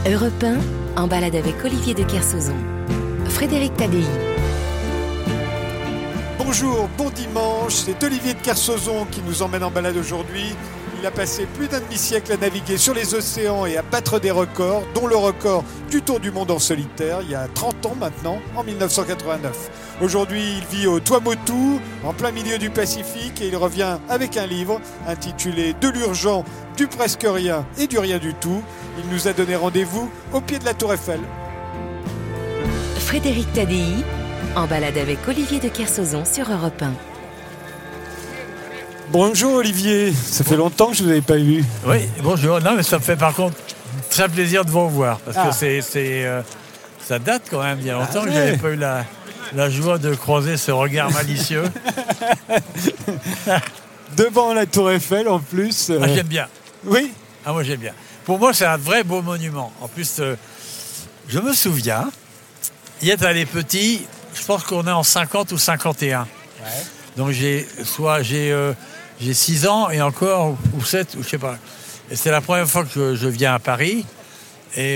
Europe 1, en balade avec Olivier de Kersauzon. Frédéric Tadei. Bonjour, bon dimanche, c'est Olivier de Kersauzon qui nous emmène en balade aujourd'hui. Il a passé plus d'un demi-siècle à naviguer sur les océans et à battre des records, dont le record du Tour du monde en solitaire, il y a 30 ans maintenant, en 1989. Aujourd'hui, il vit au Tuamotu, en plein milieu du Pacifique, et il revient avec un livre intitulé « De l'urgent, du presque rien et du rien du tout ». Il nous a donné rendez-vous au pied de la Tour Eiffel. Frédéric Tadei, en balade avec Olivier de Kersauzon sur Europe 1. Bonjour Olivier, ça fait longtemps que je ne vous avais pas vu. Oui, bonjour. Non, mais ça me fait par contre très plaisir de vous revoir. Parce que ça date quand même il y a longtemps que je n'avais pas eu la joie de croiser ce regard malicieux. Devant la Tour Eiffel en plus. J'aime bien. Oui. Moi j'aime bien. Pour moi c'est un vrai beau monument. En plus, je me souviens, il y a les petits, je pense qu'on est en 50 ou 51. Ouais. Donc j'ai 6 ans et encore, ou 7, ou je sais pas. Et c'est la première fois que je viens à Paris. Et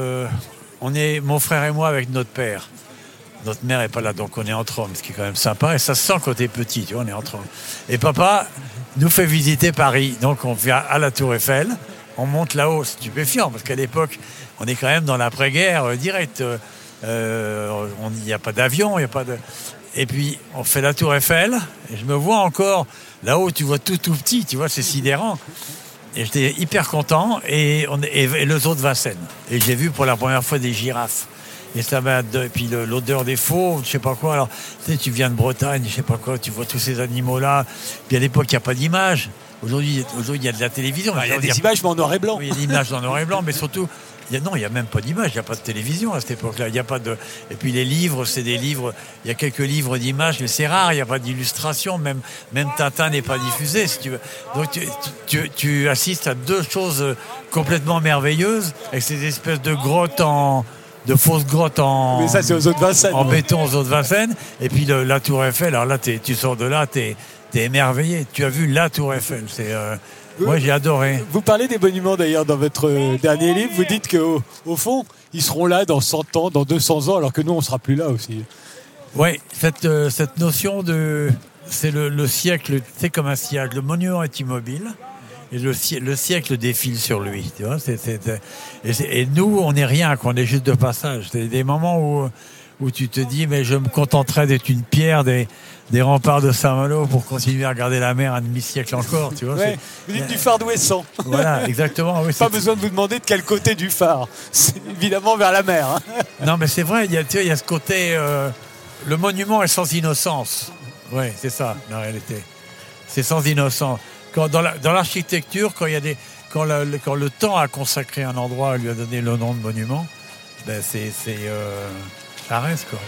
on est, mon frère et moi, avec notre père. Notre mère n'est pas là, donc on est entre hommes, ce qui est quand même sympa. Et ça se sent quand t'es petit, tu vois, on est entre hommes. Et papa nous fait visiter Paris. Donc on vient à la Tour Eiffel, on monte là-haut, stupéfiant, parce qu'à l'époque, on est quand même dans l'après-guerre direct. Il n'y a pas d'avion, il n'y a pas de... Et puis, on fait la Tour Eiffel, et je me vois encore, là-haut, tu vois tout petit, tu vois, c'est sidérant. Et j'étais hyper content, et le zoo de Vincennes. Et j'ai vu pour la première fois des girafes. Et ça m'a... Et puis l'odeur des fauves, je sais pas quoi. Alors, tu viens de Bretagne, je sais pas quoi, tu vois tous ces animaux-là. Puis à l'époque, il n'y a pas d'image. Aujourd'hui, il y a de la télévision. Il y a des images, mais en noir et blanc. Oui, il y a des images en noir et blanc, mais surtout... il n'y a même pas d'image, il n'y a pas de télévision à cette époque-là. Il y a pas de... Et puis les livres, c'est des livres, il y a quelques livres d'images, mais c'est rare, il n'y a pas d'illustration, même Tintin n'est pas diffusé, si tu veux. Donc tu assistes à deux choses complètement merveilleuses, avec ces espèces de grottes de fausses grottes mais ça, c'est aux eaux de Vincennes, en béton aux eaux de Vincennes, et puis la Tour Eiffel. Alors là, tu sors de là, t'es émerveillé. Tu as vu la Tour Eiffel, moi, j'ai adoré. Vous parlez des monuments, d'ailleurs, dans votre dernier livre. Vous dites qu'au fond, ils seront là dans 100 ans, dans 200 ans, alors que nous, on ne sera plus là aussi. Oui, cette notion de... C'est le siècle, c'est comme un siècle. Le monument est immobile et le siècle défile sur lui. Tu vois, et nous, on n'est rien, on est juste de passage. C'est des moments où tu te dis, mais je me contenterai d'être une pierre des remparts de Saint-Malo pour continuer à regarder la mer un demi-siècle encore, tu vois. Ouais, vous dites du phare d'Ouessant. Voilà, exactement. Oui, pas besoin de vous demander de quel côté du phare. C'est évidemment vers la mer. Hein. Non, mais c'est vrai, il y a ce côté... le monument est sans innocence. Oui, c'est ça, la réalité. C'est sans innocence. Dans l'architecture, quand le temps a consacré un endroit, lui a donné le nom de monument, ben ça reste, quoi.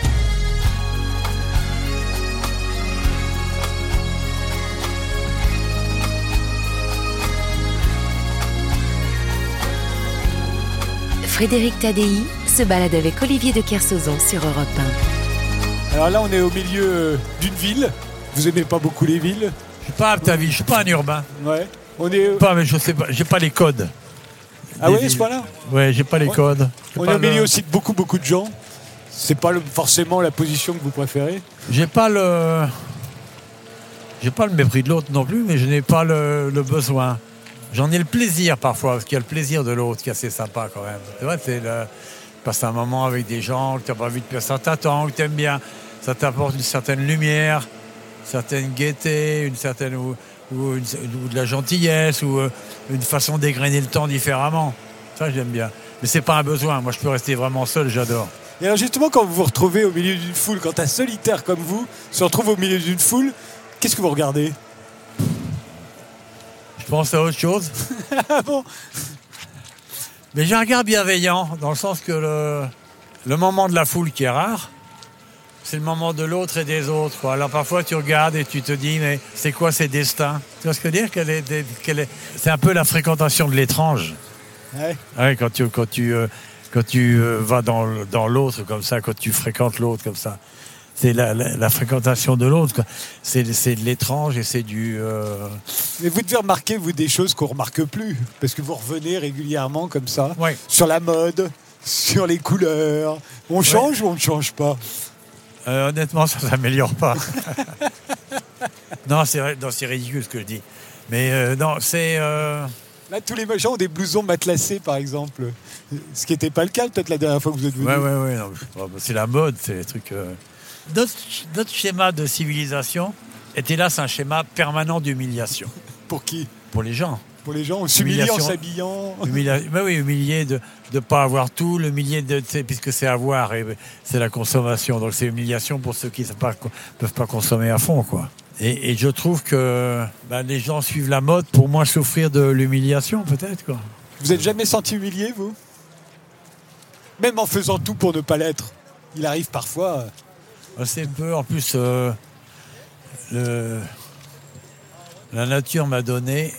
Frédéric Tadei se balade avec Olivier de Kersauzon sur Europe 1. Alors là, on est au milieu d'une ville. Vous aimez pas beaucoup les villes? Je suis pas apte à vie, je suis pas un urbain. Ouais. On est. Pas, mais je sais pas, j'ai pas les codes. Ah oui, c'est pas là. Ouais, j'ai pas les codes. On est au milieu aussi de beaucoup de gens. C'est pas forcément la position que vous préférez. J'ai pas le mépris de l'autre non plus, mais je n'ai pas le besoin. J'en ai le plaisir parfois, parce qu'il y a le plaisir de l'autre qui est assez sympa quand même. C'est vrai, passer un moment avec des gens que tu n'as pas vu depuis un certain temps, que tu aimes bien. Ça t'apporte une certaine lumière, une certaine gaieté, une certaine ou de la gentillesse, ou une façon d'égrener le temps différemment. Ça, j'aime bien. Mais c'est pas un besoin. Moi, je peux rester vraiment seul, j'adore. Et alors justement, quand vous vous retrouvez au milieu d'une foule, quand un solitaire comme vous se retrouve au milieu d'une foule, qu'est-ce que vous regardez? Je pense à autre chose. Ah bon? Mais j'ai un regard bienveillant, dans le sens que le moment de la foule qui est rare, c'est le moment de l'autre et des autres, quoi. Alors parfois tu regardes et tu te dis, mais c'est quoi ces destins? Tu vois ce que je veux dire? C'est un peu la fréquentation de l'étrange. Ouais. Ouais, quand tu vas dans l'autre comme ça, quand tu fréquentes l'autre comme ça. C'est la fréquentation de l'autre, quoi. C'est de l'étrange et c'est du... Mais vous devez remarquer, vous, des choses qu'on ne remarque plus, parce que vous revenez régulièrement comme ça, Ouais. sur la mode, sur les couleurs. On change ou on ne change pas? Honnêtement, ça ne s'améliore pas. Non, c'est vrai, non, c'est ridicule ce que je dis. Mais non, c'est... Là, tous les gens ont des blousons matelassés, par exemple. Ce qui n'était pas le cas, peut-être, la dernière fois que vous êtes venu. Ouais, non, je sais pas, c'est la mode, c'est les trucs... Notre schéma de civilisation est hélas un schéma permanent d'humiliation. Pour qui? Pour les gens. Pour les gens, on s'humilie en Humiliation. s'habillant. Humilié de ne pas avoir tout, l'humilié puisque c'est avoir et c'est la consommation. Donc c'est humiliation pour ceux qui ne peuvent pas consommer à fond, quoi. Et je trouve que les gens suivent la mode pour moins souffrir de l'humiliation, peut-être, quoi. Vous n'êtes jamais senti humilié, vous? Même en faisant tout pour ne pas l'être. Il arrive parfois... Assez peu. En plus, la nature m'a donné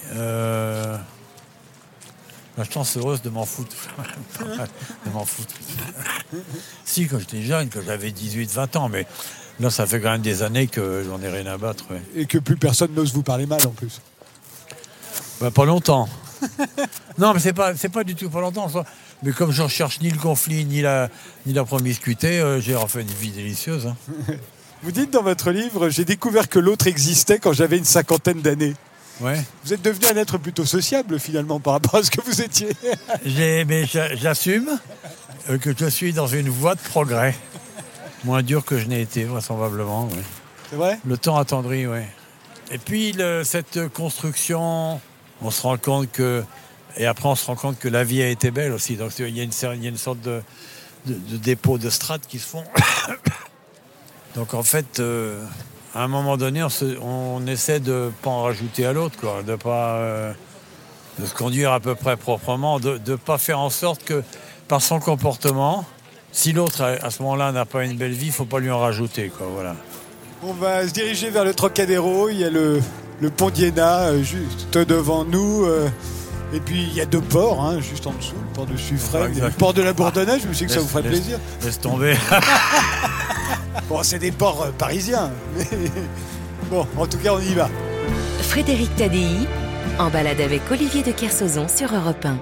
la chance heureuse de m'en foutre. De m'en foutre. Si, quand j'étais jeune, quand j'avais 18-20 ans, mais là, ça fait quand même des années que j'en ai rien à battre. Ouais. Et que plus personne n'ose vous parler mal, en plus. Pas longtemps. Non, mais c'est pas du tout pas longtemps. Ça. Mais comme je ne recherche ni le conflit, ni la promiscuité, j'ai refait une vie délicieuse. Hein. Vous dites dans votre livre, j'ai découvert que l'autre existait quand j'avais une 50aine d'années. Ouais. Vous êtes devenu un être plutôt sociable, finalement, par rapport à ce que vous étiez. Mais j'assume que je suis dans une voie de progrès. Moins dur que je n'ai été, vraisemblablement. Ouais. C'est vrai? Le temps attendri, oui. Et puis, cette construction, on se rend compte que... Et après, on se rend compte que la vie a été belle aussi. Donc, il y a une sorte de dépôt de strates qui se font. Donc, en fait, à un moment donné, on essaie de ne pas en rajouter à l'autre, quoi. De se conduire à peu près proprement, de ne pas faire en sorte que, par son comportement, si l'autre, à ce moment-là, n'a pas une belle vie, il ne faut pas lui en rajouter, quoi. Voilà. On va se diriger vers le Trocadéro. Il y a le pont d'Iéna juste devant nous. Et puis il y a deux ports, hein, juste en dessous, le port de Suffren et le port de la Bourdonnais. Je me suis dit que ça vous ferait plaisir. Laisse tomber. Bon, c'est des ports parisiens. Mais... Bon, en tout cas, on y va. Frédéric Tadei, en balade avec Olivier de Kersauzon sur Europe 1.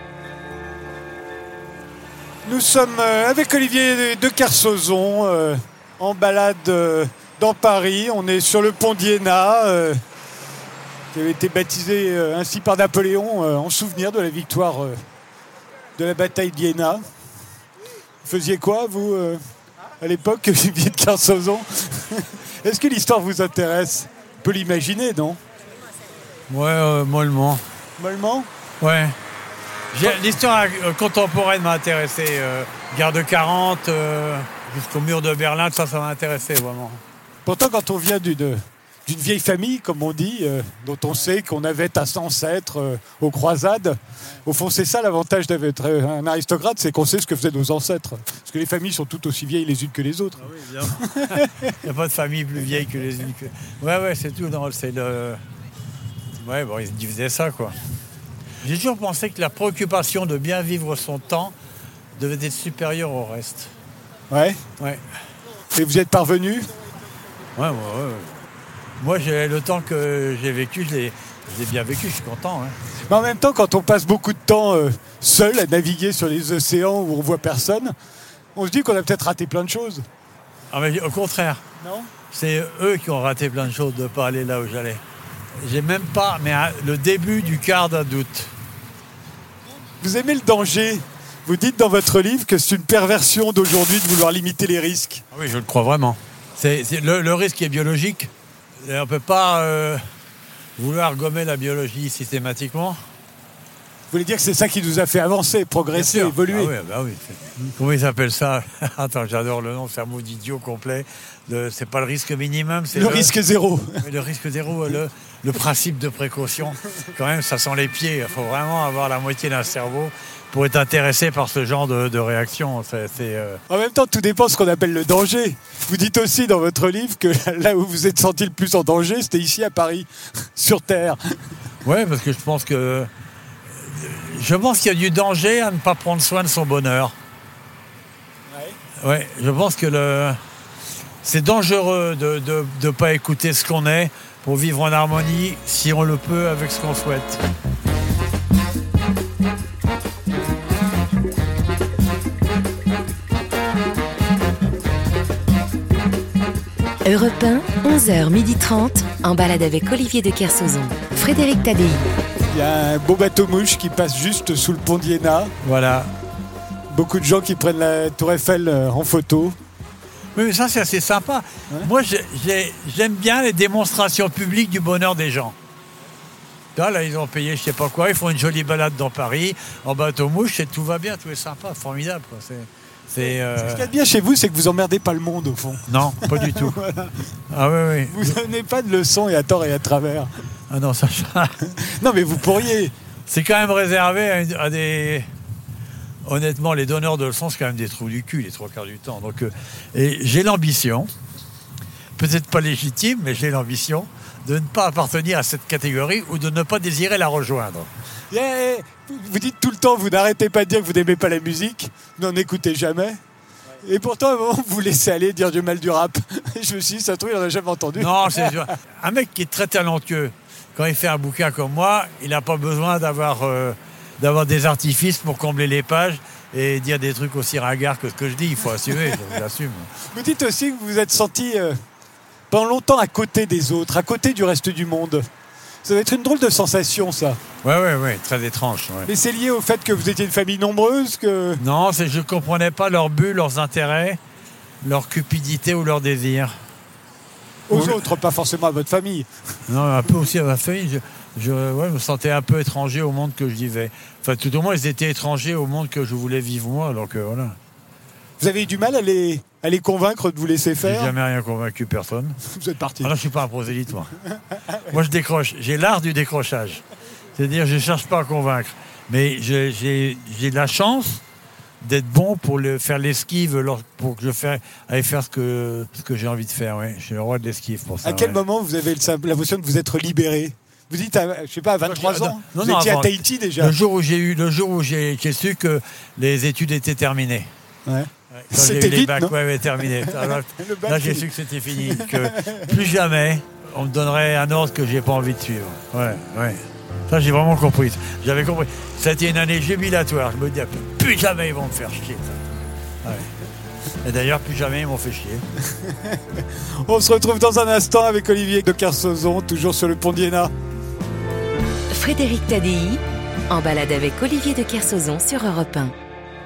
Nous sommes avec Olivier de Kersauzon, en balade dans Paris. On est sur le pont d'Iéna. Qui avait été baptisé ainsi par Napoléon en souvenir de la victoire de la bataille d'Iéna. Vous faisiez quoi, vous, à l'époque, Olivier de Kersauzon? Est-ce que l'histoire vous intéresse? On peut l'imaginer, non? Ouais, mollement. Mollement? Ouais. L'histoire contemporaine m'a intéressé. Guerre de 40, jusqu'au mur de Berlin, ça m'a intéressé, vraiment. Pourtant, quand on vient d'une vieille famille, comme on dit, dont on sait qu'on avait un ancêtre aux croisades. Au fond, c'est ça l'avantage d'être un aristocrate, c'est qu'on sait ce que faisaient nos ancêtres. Parce que les familles sont toutes aussi vieilles les unes que les autres. Ah oui, évidemment. Il n'y a pas de famille plus vieille que les unes. Ouais, c'est tout. Non, c'est le... Ouais, bon, ils faisaient ça, quoi. J'ai toujours pensé que la préoccupation de bien vivre son temps devait être supérieure au reste. Ouais. Et vous y êtes parvenu? Ouais. Moi, le temps que j'ai vécu, je l'ai bien vécu, je suis content. Hein. Mais en même temps, quand on passe beaucoup de temps seul à naviguer sur les océans où on voit personne, on se dit qu'on a peut-être raté plein de choses. Ah, mais au contraire. Non? C'est eux qui ont raté plein de choses de ne pas aller là où j'allais. J'ai même pas, mais le début du quart d'un doute. Vous aimez le danger? Vous dites dans votre livre que c'est une perversion d'aujourd'hui de vouloir limiter les risques. Ah oui, je le crois vraiment. Le risque est biologique. Et on ne peut pas vouloir gommer la biologie systématiquement. Vous voulez dire que c'est ça qui nous a fait avancer, progresser, évoluer? Ah oui. Comment ils appellent ça? Attends, j'adore le nom, c'est un mot d'idiot complet. C'est pas le risque minimum, c'est le risque zéro. Le risque zéro, le principe de précaution. Quand même, ça sent les pieds. Il faut vraiment avoir la moitié d'un cerveau pour être intéressé par ce genre de réaction. En même temps, tout dépend de ce qu'on appelle le danger. Vous dites aussi dans votre livre que là où vous êtes senti le plus en danger, c'était ici à Paris, sur Terre. Oui, parce que je pense qu'il y a du danger à ne pas prendre soin de son bonheur. Ouais, je pense que c'est dangereux de ne pas écouter ce qu'on est pour vivre en harmonie, si on le peut, avec ce qu'on souhaite. Europe 1, 11h30, en balade avec Olivier de Kersauzon. Frédéric Tadei. Il y a un beau bateau-mouche qui passe juste sous le pont d'Iéna. Voilà. Beaucoup de gens qui prennent la Tour Eiffel en photo. Oui, mais ça, c'est assez sympa. Ouais. Moi, j'aime bien les démonstrations publiques du bonheur des gens. Là, ils ont payé je ne sais pas quoi, ils font une jolie balade dans Paris, en bateau-mouche, et tout va bien, tout est sympa, formidable, quoi. Ce qu'il y a de bien chez vous, c'est que vous emmerdez pas le monde, au fond. Non, pas du tout. Voilà. Ah oui. Vous donnez pas de leçons et à tort et à travers. Ah non, ça... Non, mais vous pourriez. C'est quand même réservé à des... Honnêtement, les donneurs de leçons, c'est quand même des trous du cul, les 3/4 du temps. Donc, et j'ai l'ambition, peut-être pas légitime, mais j'ai l'ambition de ne pas appartenir à cette catégorie ou de ne pas désirer la rejoindre. Yeah. Vous dites tout le temps, vous n'arrêtez pas de dire que vous n'aimez pas la musique, vous n'en écoutez jamais. Et pourtant, à un moment, vous laissez aller dire du mal du rap. Et je me suis dit, ça se trouve, il n'en a jamais entendu. Non, c'est un mec qui est très talentueux. Quand il fait un bouquin comme moi, il n'a pas besoin d'avoir des artifices pour combler les pages et dire des trucs aussi ringards que ce que je dis. Il faut assumer, j'assume. Vous dites aussi que vous vous êtes senti pendant longtemps à côté des autres, à côté du reste du monde. Ça doit être une drôle de sensation, ça. Oui, très étrange. Ouais. Mais c'est lié au fait que vous étiez une famille nombreuse que... Non, je ne comprenais pas leurs buts, leurs intérêts, leur cupidité ou leurs désirs. Aux autres, pas forcément à votre famille. Non, un peu aussi à ma famille. Je me sentais un peu étranger au monde que je vivais. Enfin, tout au moins, ils étaient étrangers au monde que je voulais vivre moi. Donc, voilà. Vous avez eu du mal à les convaincre de vous laisser faire ? J'ai jamais rien convaincu personne. Vous êtes parti. Ah non, je suis pas un prosélyte, moi. Moi, je décroche. J'ai l'art du décrochage. C'est-à-dire, je cherche pas à convaincre. Mais j'ai la chance d'être bon pour faire l'esquive, pour que je aille faire ce que j'ai envie de faire. Ouais. Je suis le roi de l'esquive pour ça. À quel moment vous avez l'impression de vous être libéré ? Vous dites, je sais pas, à 23 ans, vous étiez à Tahiti déjà. Le jour où j'ai su que les études étaient terminées. Ouais. Quand c'était vite, bacs, terminé. Là, j'ai su que c'était fini, que plus jamais on me donnerait un ordre que j'ai pas envie de suivre. Ouais. Ça, j'ai vraiment compris. J'avais compris. Ça a été une année jubilatoire. Je me dis, plus jamais ils vont me faire chier. Ouais. Et d'ailleurs, plus jamais ils m'ont fait chier. On se retrouve dans un instant avec Olivier de Kersauzon, toujours sur le pont d'Iéna. Frédéric Tadei, en balade avec Olivier de Kersauzon sur Europe 1.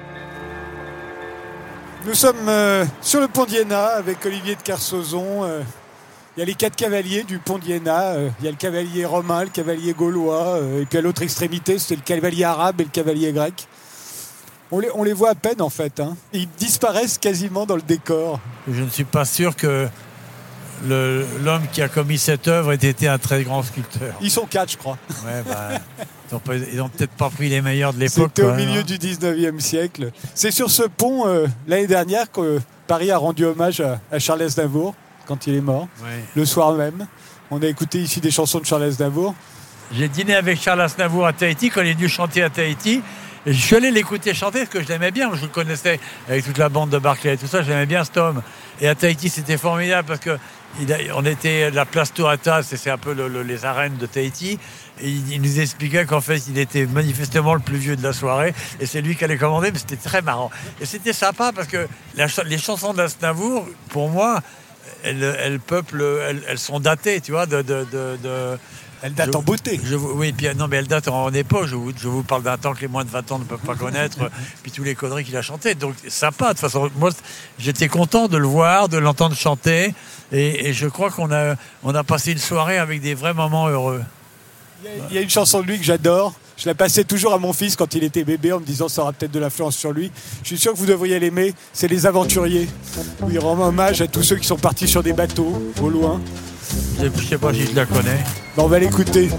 Nous sommes sur le pont d'Iéna avec Olivier de Kersauzon. Il y a les 4 cavaliers du pont d'Iéna. Il y a le cavalier romain, le cavalier gaulois. Et puis à l'autre extrémité, c'est le cavalier arabe et le cavalier grec. On les voit à peine en fait. Hein. Ils disparaissent quasiment dans le décor. Je ne suis pas sûr que l'homme qui a commis cette œuvre ait été un très grand sculpteur. Ils sont 4, je crois. Ouais, ils n'ont peut-être pas pris les meilleurs de l'époque. C'était au milieu du 19e siècle. C'est sur ce pont, l'année dernière, que Paris a rendu hommage à Charles Aznavour, quand il est mort, le soir même. On a écouté ici des chansons de Charles Aznavour. J'ai dîné avec Charles Aznavour à Tahiti, quand il est venu chanter à Tahiti. Et je suis allé l'écouter chanter parce que je l'aimais bien. Je le connaissais avec toute la bande de Barclay et tout ça. J'aimais bien cet homme. Et à Tahiti, c'était formidable parce que on était à la place Tourata, c'est un peu les arènes de Tahiti. Et il nous expliquait qu'en fait, il était manifestement le plus vieux de la soirée. Et c'est lui qui allait commander, mais c'était très marrant. Et c'était sympa parce que les chansons d'Aznavour, pour moi, elles sont datées, tu vois, Elle date en beauté. Oui, puis, non, mais elle date en époque. Je vous parle d'un temps que les moins de 20 ans ne peuvent pas connaître, puis tous les conneries qu'il a chantées. Donc, sympa. De toute façon, moi, j'étais content de le voir, de l'entendre chanter. Et je crois qu'on a passé une soirée avec des vrais moments heureux. Il y a une chanson de lui que j'adore. Je la passais toujours à mon fils quand il était bébé en me disant ça aura peut-être de l'influence sur lui. Je suis sûr que vous devriez l'aimer. C'est Les Aventuriers, où il rend hommage à tous ceux qui sont partis sur des bateaux au loin. Je ne sais pas si je la connais. On va l'écouter.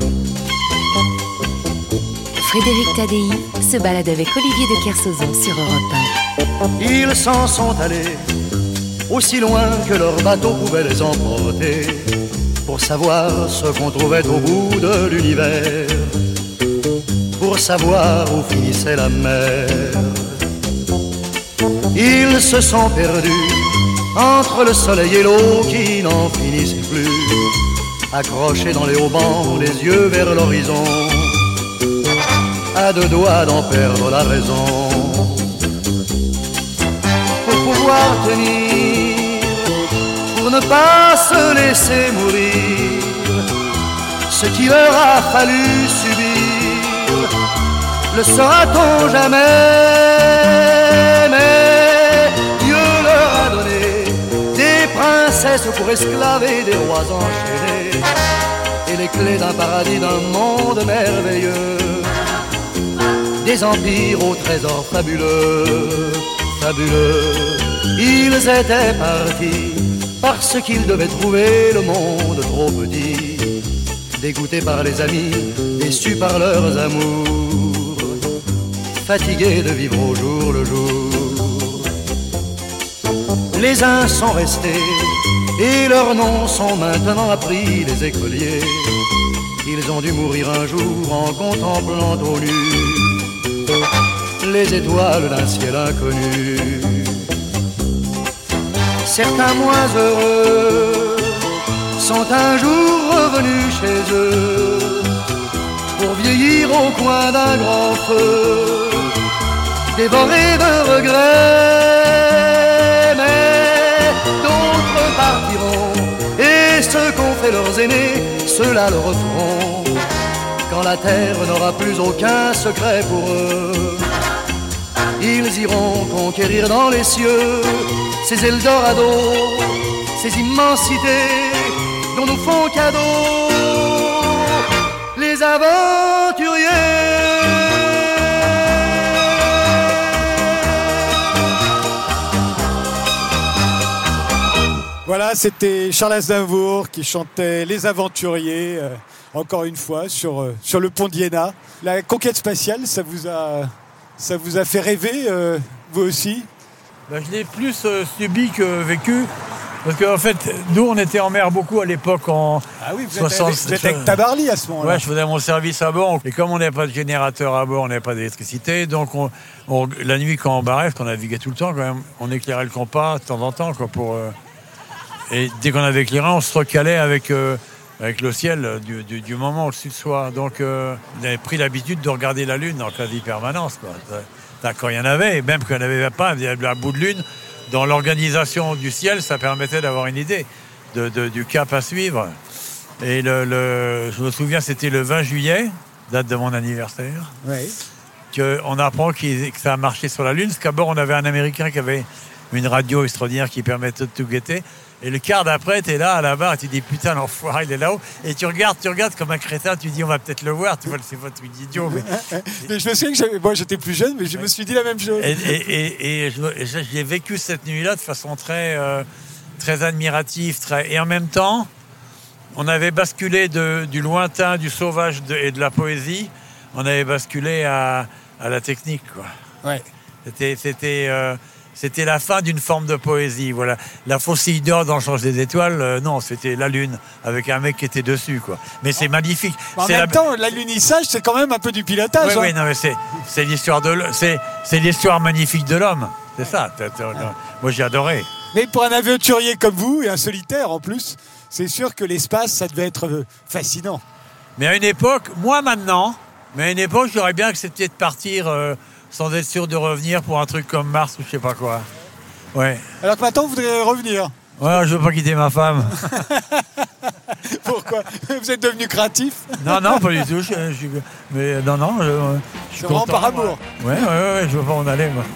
Frédéric Tadei se balade avec Olivier de Kersauzon sur Europe 1. Ils s'en sont allés aussi loin que leur bateau pouvait les emporter, pour savoir ce qu'on trouvait au bout de l'univers, pour savoir où finissait la mer. Ils se sont perdus entre le soleil et l'eau qui n'en finissait plus, accrochés dans les haubans, les yeux vers l'horizon, à deux doigts d'en perdre la raison. Pour pouvoir tenir, pour ne pas se laisser mourir, ce qu'il leur a fallu subir, le saura-t-on jamais? Mais Dieu leur a donné des princesses pour esclaves et des rois enchaînés, et les clés d'un paradis, d'un monde merveilleux, des empires aux trésors fabuleux, fabuleux. Ils étaient partis parce qu'ils devaient trouver le monde trop petit, dégoûtés par les amis, déçus par leurs amours, fatigués de vivre au jour le jour. Les uns sont restés et leurs noms sont maintenant appris, les écoliers. Ils ont dû mourir un jour en contemplant au nu les étoiles d'un ciel inconnu. Certains moins heureux sont un jour revenus chez eux pour vieillir au coin d'un grand feu, dévorés de regrets. Mais d'autres partiront, et ceux qu'ont fait leurs aînés, ceux-là le referont quand la terre n'aura plus aucun secret pour eux. Ils iront conquérir dans les cieux ces Eldorados, ces immensités dont nous font cadeau les aventuriers. Voilà, c'était Charles Aznavour qui chantait Les Aventuriers, encore une fois, sur le pont d'Iéna. La conquête spatiale, ça vous a fait rêver, vous aussi? Je l'ai plus subi que vécu. Parce qu'en fait, nous, on était en mer beaucoup à l'époque en... Ah oui, vous êtes avec Tabarly à ce moment-là. Ouais, je faisais mon service à bord. Et comme on n'avait pas de générateur à bord, on n'avait pas d'électricité. Donc, la nuit, quand on barrait, qu'on naviguait tout le temps, quand même, on éclairait le compas de temps en temps. Et dès qu'on avait éclairé, on se recalait avec le ciel du moment où le sud soit. Donc, on avait pris l'habitude de regarder la Lune en quasi-permanence, quoi. Quand il y en avait, et même quand il n'y en avait pas, il y avait un bout de Lune. Dans l'organisation du ciel, ça permettait d'avoir une idée du cap à suivre. Et je me souviens, c'était le 20 juillet, date de mon anniversaire, qu'on apprend que ça a marché sur la Lune. Parce qu'à bord, on avait un Américain qui avait une radio extraordinaire qui permettait de tout guetter. Et le quart d'après, t'es là, à la barre, tu dis putain, l'enfoiré, il est là-haut. Et tu regardes comme un crétin, tu dis on va peut-être le voir, tu vois, c'est votre idiot. Mais je me souviens que moi j'étais plus jeune, mais je me suis dit la même chose. Et j'ai vécu cette nuit-là de façon très, très admirative. Et en même temps, on avait basculé du lointain, du sauvage et de la poésie, on avait basculé à la technique, quoi. Ouais. C'était la fin d'une forme de poésie. Voilà. La faucille d'or dans le change des étoiles, non, c'était la Lune, avec un mec qui était dessus, quoi. Mais c'est magnifique. En même temps, l'alunissage, c'est quand même un peu du pilotage. Oui, non, mais c'est l'histoire c'est l'histoire magnifique de l'homme. C'est ça. Moi, j'ai adoré. Mais pour un aventurier comme vous, et un solitaire en plus, c'est sûr que l'espace, ça devait être fascinant. Mais à une époque, moi maintenant, j'aurais bien accepté de partir... sans être sûr de revenir pour un truc comme Mars ou je sais pas quoi. Ouais. Alors que maintenant, vous voudriez revenir? Ouais, je veux pas quitter ma femme. Pourquoi? Vous êtes devenu créatif? Non, pas du tout. Je suis vraiment par amour. Ouais, je veux pas en aller, moi.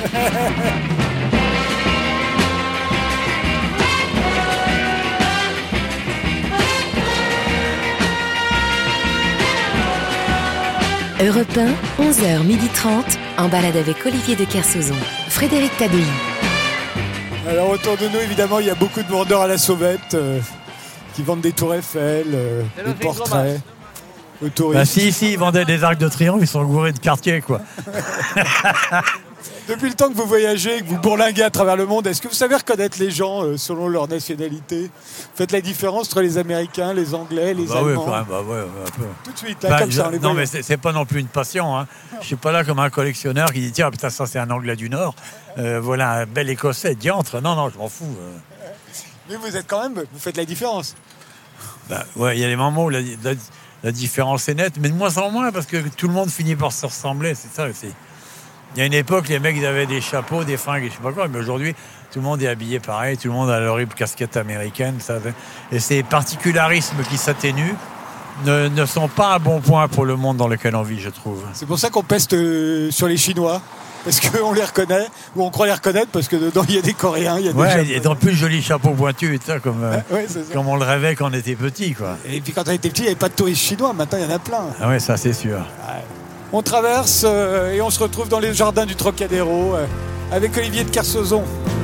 Europe 1, 11h30, en balade avec Olivier de Kersauzon. Frédéric Tadei. Alors autour de nous, évidemment, il y a beaucoup de vendeurs à la sauvette qui vendent des tours Eiffel, des portraits aux touristes. Si, ils vendaient des arcs de triomphe, ils sont gourés de quartier, quoi. Depuis le temps que vous voyagez, que vous bourlinguez à travers le monde, est-ce que vous savez reconnaître les gens selon leur nationalité? Vous faites la différence entre les Américains, les Anglais, les Allemands? Oui, quand même, un peu. Tout de suite, là, comme ça, on les non, voit. mais c'est pas non plus une passion. Hein. Je suis pas là comme un collectionneur qui dit tiens, putain, ça c'est un Anglais du Nord. Voilà un bel Écossais, diantre. Non, je m'en fous. Mais vous êtes quand même, vous faites la différence. Ouais, il y a des moments où la différence est nette, mais de moins en moins parce que tout le monde finit par se ressembler. C'est ça aussi. Il y a une époque, les mecs ils avaient des chapeaux, des fringues, et je sais pas quoi, mais aujourd'hui, tout le monde est habillé pareil, tout le monde a l'horrible casquette américaine. Ça, et ces particularismes qui s'atténuent ne sont pas un bon point pour le monde dans lequel on vit, je trouve. C'est pour ça qu'on peste sur les Chinois, parce qu'on les reconnaît, ou on croit les reconnaître, parce que dedans il y a des Coréens, il y a des Japonais. Et dans plus de jolis chapeaux pointus, ça, comme on le rêvait quand on était petit, quoi. Et puis quand on était petit, il n'y avait pas de touristes chinois, maintenant il y en a plein. Ah ouais, ça c'est sûr. Ouais. On traverse et on se retrouve dans les jardins du Trocadéro avec Olivier de Kersauzon.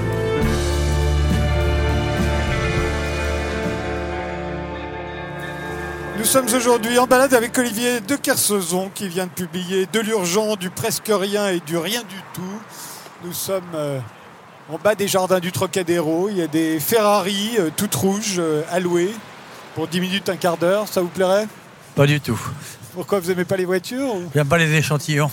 Nous sommes aujourd'hui en balade avec Olivier de Kersauzon qui vient de publier De l'urgent, du presque rien et du rien du tout. Nous sommes en bas des jardins du Trocadéro. Il y a des Ferrari toutes rouges à louer pour 10 minutes, un quart d'heure. Ça vous plairait? Pas du tout. Pourquoi vous n'aimez pas les voitures ou... J'aime pas les échantillons.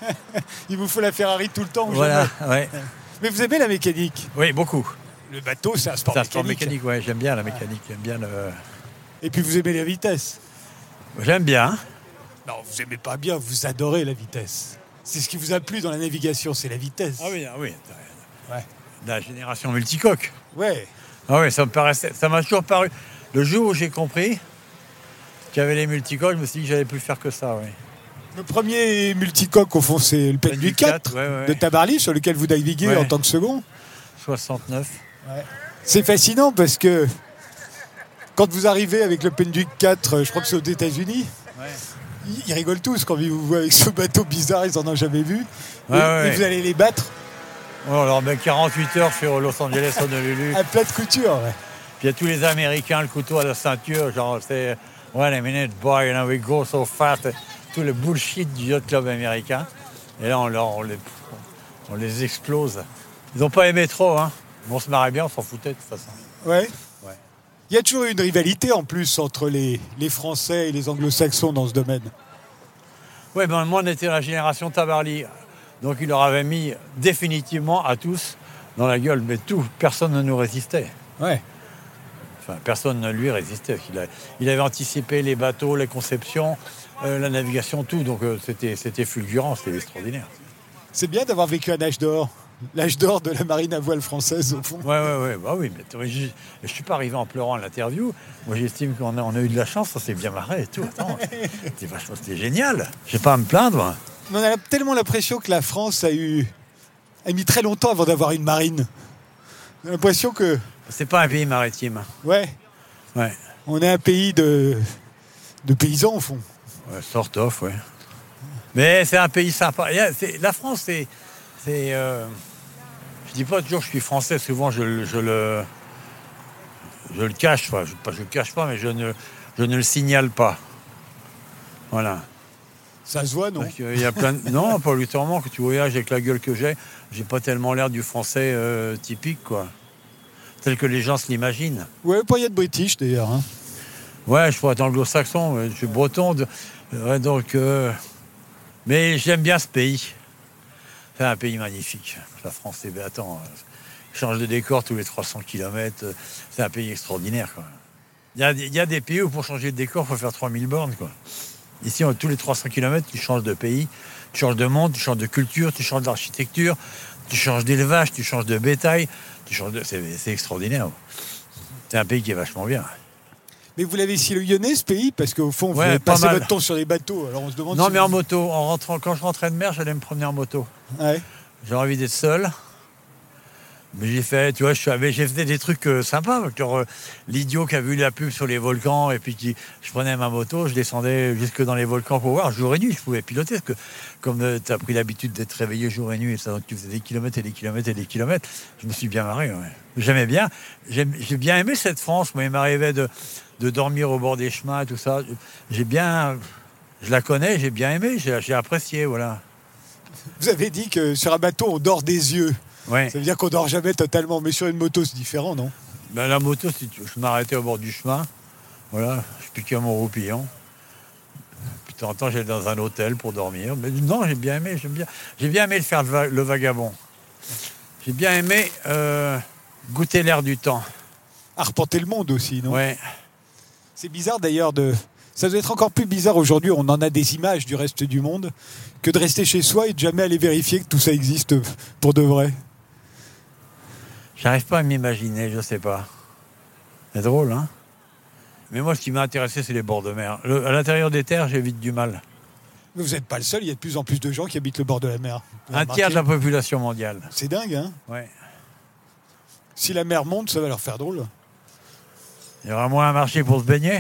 Il vous faut la Ferrari tout le temps ou voilà, jamais? ouais. Mais vous aimez la mécanique? Oui, beaucoup. Le bateau, c'est un sport C'est un mécanique. sport mécanique, ouais. J'aime bien la mécanique. J'aime bien le... Et puis vous aimez la vitesse? J'aime bien. Non, vous aimez pas bien, vous adorez la vitesse. C'est ce qui vous a plu dans la navigation, c'est la vitesse. Ah oui. Ouais. La génération multicoque. Ouais. Ah oui, ça m'a toujours paru. Le jour où j'ai compris qu'il y avait les multicoques, je me suis dit que j'allais plus faire que ça, oui. Le premier multicoque, au fond, c'est le Penduic 4 de Tabarly, sur lequel vous naviguez en tant que second. 69. Ouais. C'est fascinant parce que quand vous arrivez avec le Penduic 4, je crois que c'est aux États-Unis, ils rigolent tous quand ils vous voient avec ce bateau bizarre, ils en ont jamais vu. Et vous allez les battre. On leur met 48 heures sur Los Angeles Honolulu. À plat de couture, ouais. Puis il y a tous les Américains, le couteau à la ceinture, genre c'est wait a minute, boy, we go so fast. Tout le bullshit du yacht club américain. Et là, on les explose. Ils n'ont pas aimé trop, hein. On se marrait bien, on s'en foutait de toute façon. Ouais. Il y a toujours une rivalité en plus entre les Français et les Anglo-Saxons dans ce domaine. Oui, ben moi on était la génération Tabarly. Donc il leur avait mis définitivement à tous dans la gueule. Mais personne ne nous résistait. Ouais. Enfin, personne ne lui résistait. Il avait anticipé les bateaux, les conceptions, la navigation, tout. Donc c'était fulgurant, c'était extraordinaire. C'est bien d'avoir vécu un âge d'or. L'âge d'or de la marine à voile française, au fond. Ouais. Bah oui, mais je ne suis pas arrivé en pleurant à l'interview. Moi, j'estime qu'on a eu de la chance, on s'est bien marré et tout. Attends, c'était génial. Je n'ai pas à me plaindre. On a tellement l'impression que la France a mis très longtemps avant d'avoir une marine. On a l'impression que... C'est pas un pays maritime. Ouais. On est un pays de paysans, au fond. Ouais, sort of, ouais. Mais c'est un pays sympa. La France, c'est je dis pas toujours que je suis français, souvent je le cache, je le cache pas, mais je ne le signale pas. Voilà. Ça se voit, non? Il y a plein non, pas obligatoirement, que tu voyages avec la gueule que j'ai pas tellement l'air du français typique, quoi. Tel que les gens se l'imaginent. Ouais, pas y a de British d'ailleurs. Hein. Ouais, je pourrais être anglo-saxon, je suis breton, donc. Mais j'aime bien ce pays. C'est un pays magnifique. La France, change de décor tous les 300 km. C'est un pays extraordinaire, quoi. Il y a des pays où pour changer de décor, il faut faire 3000 bornes, quoi. Ici, tous les 300 km, tu changes de pays, tu changes de monde, tu changes de culture, tu changes d'architecture, tu changes d'élevage, tu changes de bétail. C'est extraordinaire. C'est un pays qui est vachement bien. Mais vous l'avez sillonné, ce pays? Parce qu'au fond, vous avez passé votre temps sur des bateaux. Alors on se demande non, mais en moto. Quand je rentrais de mer, j'allais me promener en moto. Ouais. J'ai envie d'être seul. Mais j'ai fait des trucs sympas. L'idiot qui a vu la pub sur les volcans, et puis je prenais ma moto, je descendais jusque dans les volcans pour voir. Jour et nuit, je pouvais piloter. Parce que comme tu as pris l'habitude d'être réveillé jour et nuit, et ça, donc tu faisais des kilomètres et des kilomètres et des kilomètres, je me suis bien marré. Ouais. J'aimais bien. J'ai bien aimé cette France. Moi, il m'arrivait de dormir au bord des chemins, tout ça. Je la connais, j'ai bien aimé, j'ai apprécié, voilà. Vous avez dit que sur un bateau, on dort des yeux. Ouais. Ça veut dire qu'on dort jamais totalement. Mais sur une moto, c'est différent, non? Ben, la moto, je m'arrêtais au bord du chemin. Voilà, je piquais mon roupillon. Puis de temps en temps, j'allais dans un hôtel pour dormir. Mais non, j'ai bien aimé. J'ai bien aimé faire le vagabond. J'ai bien aimé goûter l'air du temps. Arpenter le monde aussi, non? Ouais. C'est bizarre d'ailleurs Ça doit être encore plus bizarre aujourd'hui, on en a des images du reste du monde, que de rester chez soi et de jamais aller vérifier que tout ça existe pour de vrai. J'arrive pas à m'imaginer, je sais pas. C'est drôle, hein? Mais moi, ce qui m'a intéressé, c'est les bords de mer. À l'intérieur des terres, j'ai vite du mal. Mais vous n'êtes pas le seul, il y a de plus en plus de gens qui habitent le bord de la mer. Un tiers de la population mondiale. C'est dingue, hein? Ouais. Si la mer monte, ça va leur faire drôle. Il y aura moins un marché pour se baigner.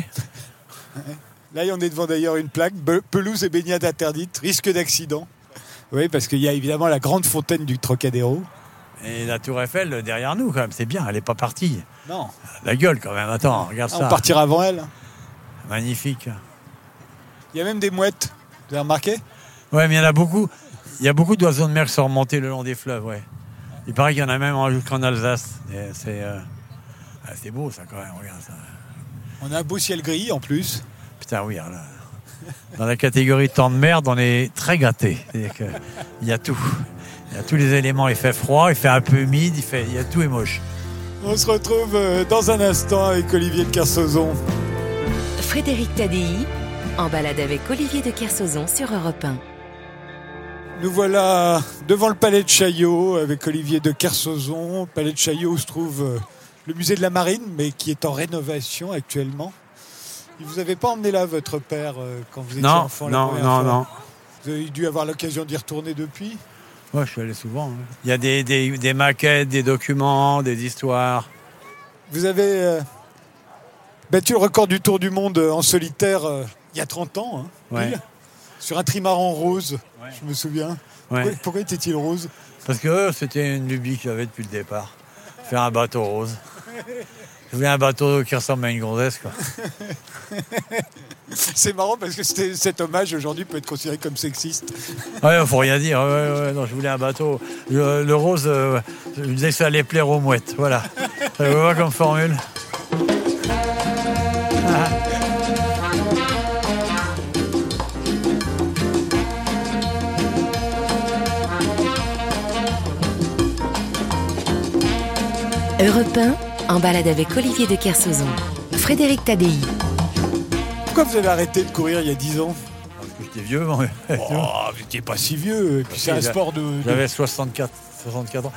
Là, on est devant d'ailleurs une plaque, pelouse et baignade interdite, risque d'accident. Oui, parce qu'il y a évidemment la grande fontaine du Trocadéro. Et la tour Eiffel, derrière nous, quand même, c'est bien, elle n'est pas partie. Non. La gueule, quand même, attends, regarde ça. On partira avant elle. Magnifique. Il y a même des mouettes, vous avez remarqué? Ouais, mais il y en a beaucoup. Il y a beaucoup d'oiseaux de mer qui sont remontés le long des fleuves, ouais. Il paraît qu'il y en a même jusqu'en Alsace. Et c'est beau, ça, quand même, regarde ça. On a un beau ciel gris, en plus. Putain, oui, là. Dans la catégorie temps de merde, on est très gâtés. C'est-à-dire qu'il y a tout. Il y a tous les éléments. Il fait froid, il fait un peu humide, il y a tout est moche. On se retrouve dans un instant avec Olivier de Kersauzon. Frédéric Tadei, en balade avec Olivier de Kersauzon sur Europe 1. Nous voilà devant le Palais de Chaillot avec Olivier de Kersauzon. Palais de Chaillot où se trouve le musée de la Marine, mais qui est en rénovation actuellement. Il vous avait pas emmené là, votre père, quand vous étiez enfant? Non. Vous avez dû avoir l'occasion d'y retourner depuis? Ouais, je suis allé souvent. Hein. Il y a des maquettes, des documents, des histoires. Vous avez battu le record du tour du monde en solitaire il y a 30 ans, hein, ouais. Sur un trimaran rose, ouais. Je me souviens. Ouais. Pourquoi était-il rose? Parce que c'était une lubie que j'avais depuis le départ. Faire un bateau rose. Je voulais un bateau qui ressemble à une gonzesse, quoi. C'est marrant parce que cet hommage aujourd'hui peut être considéré comme sexiste. Ouais, faut rien dire. Ouais, non, je voulais un bateau. Le rose, je disais que ça allait plaire aux mouettes. Voilà. Ça vous va comme formule? Europe 1, en balade avec Olivier de Kersauzon. Frédéric Tadei. Pourquoi vous avez arrêté de courir il y a 10 ans? Parce que j'étais vieux, moi. Oh, vous n'étiez pas si vieux. Et puis c'est un sport de... J'avais 64 ans.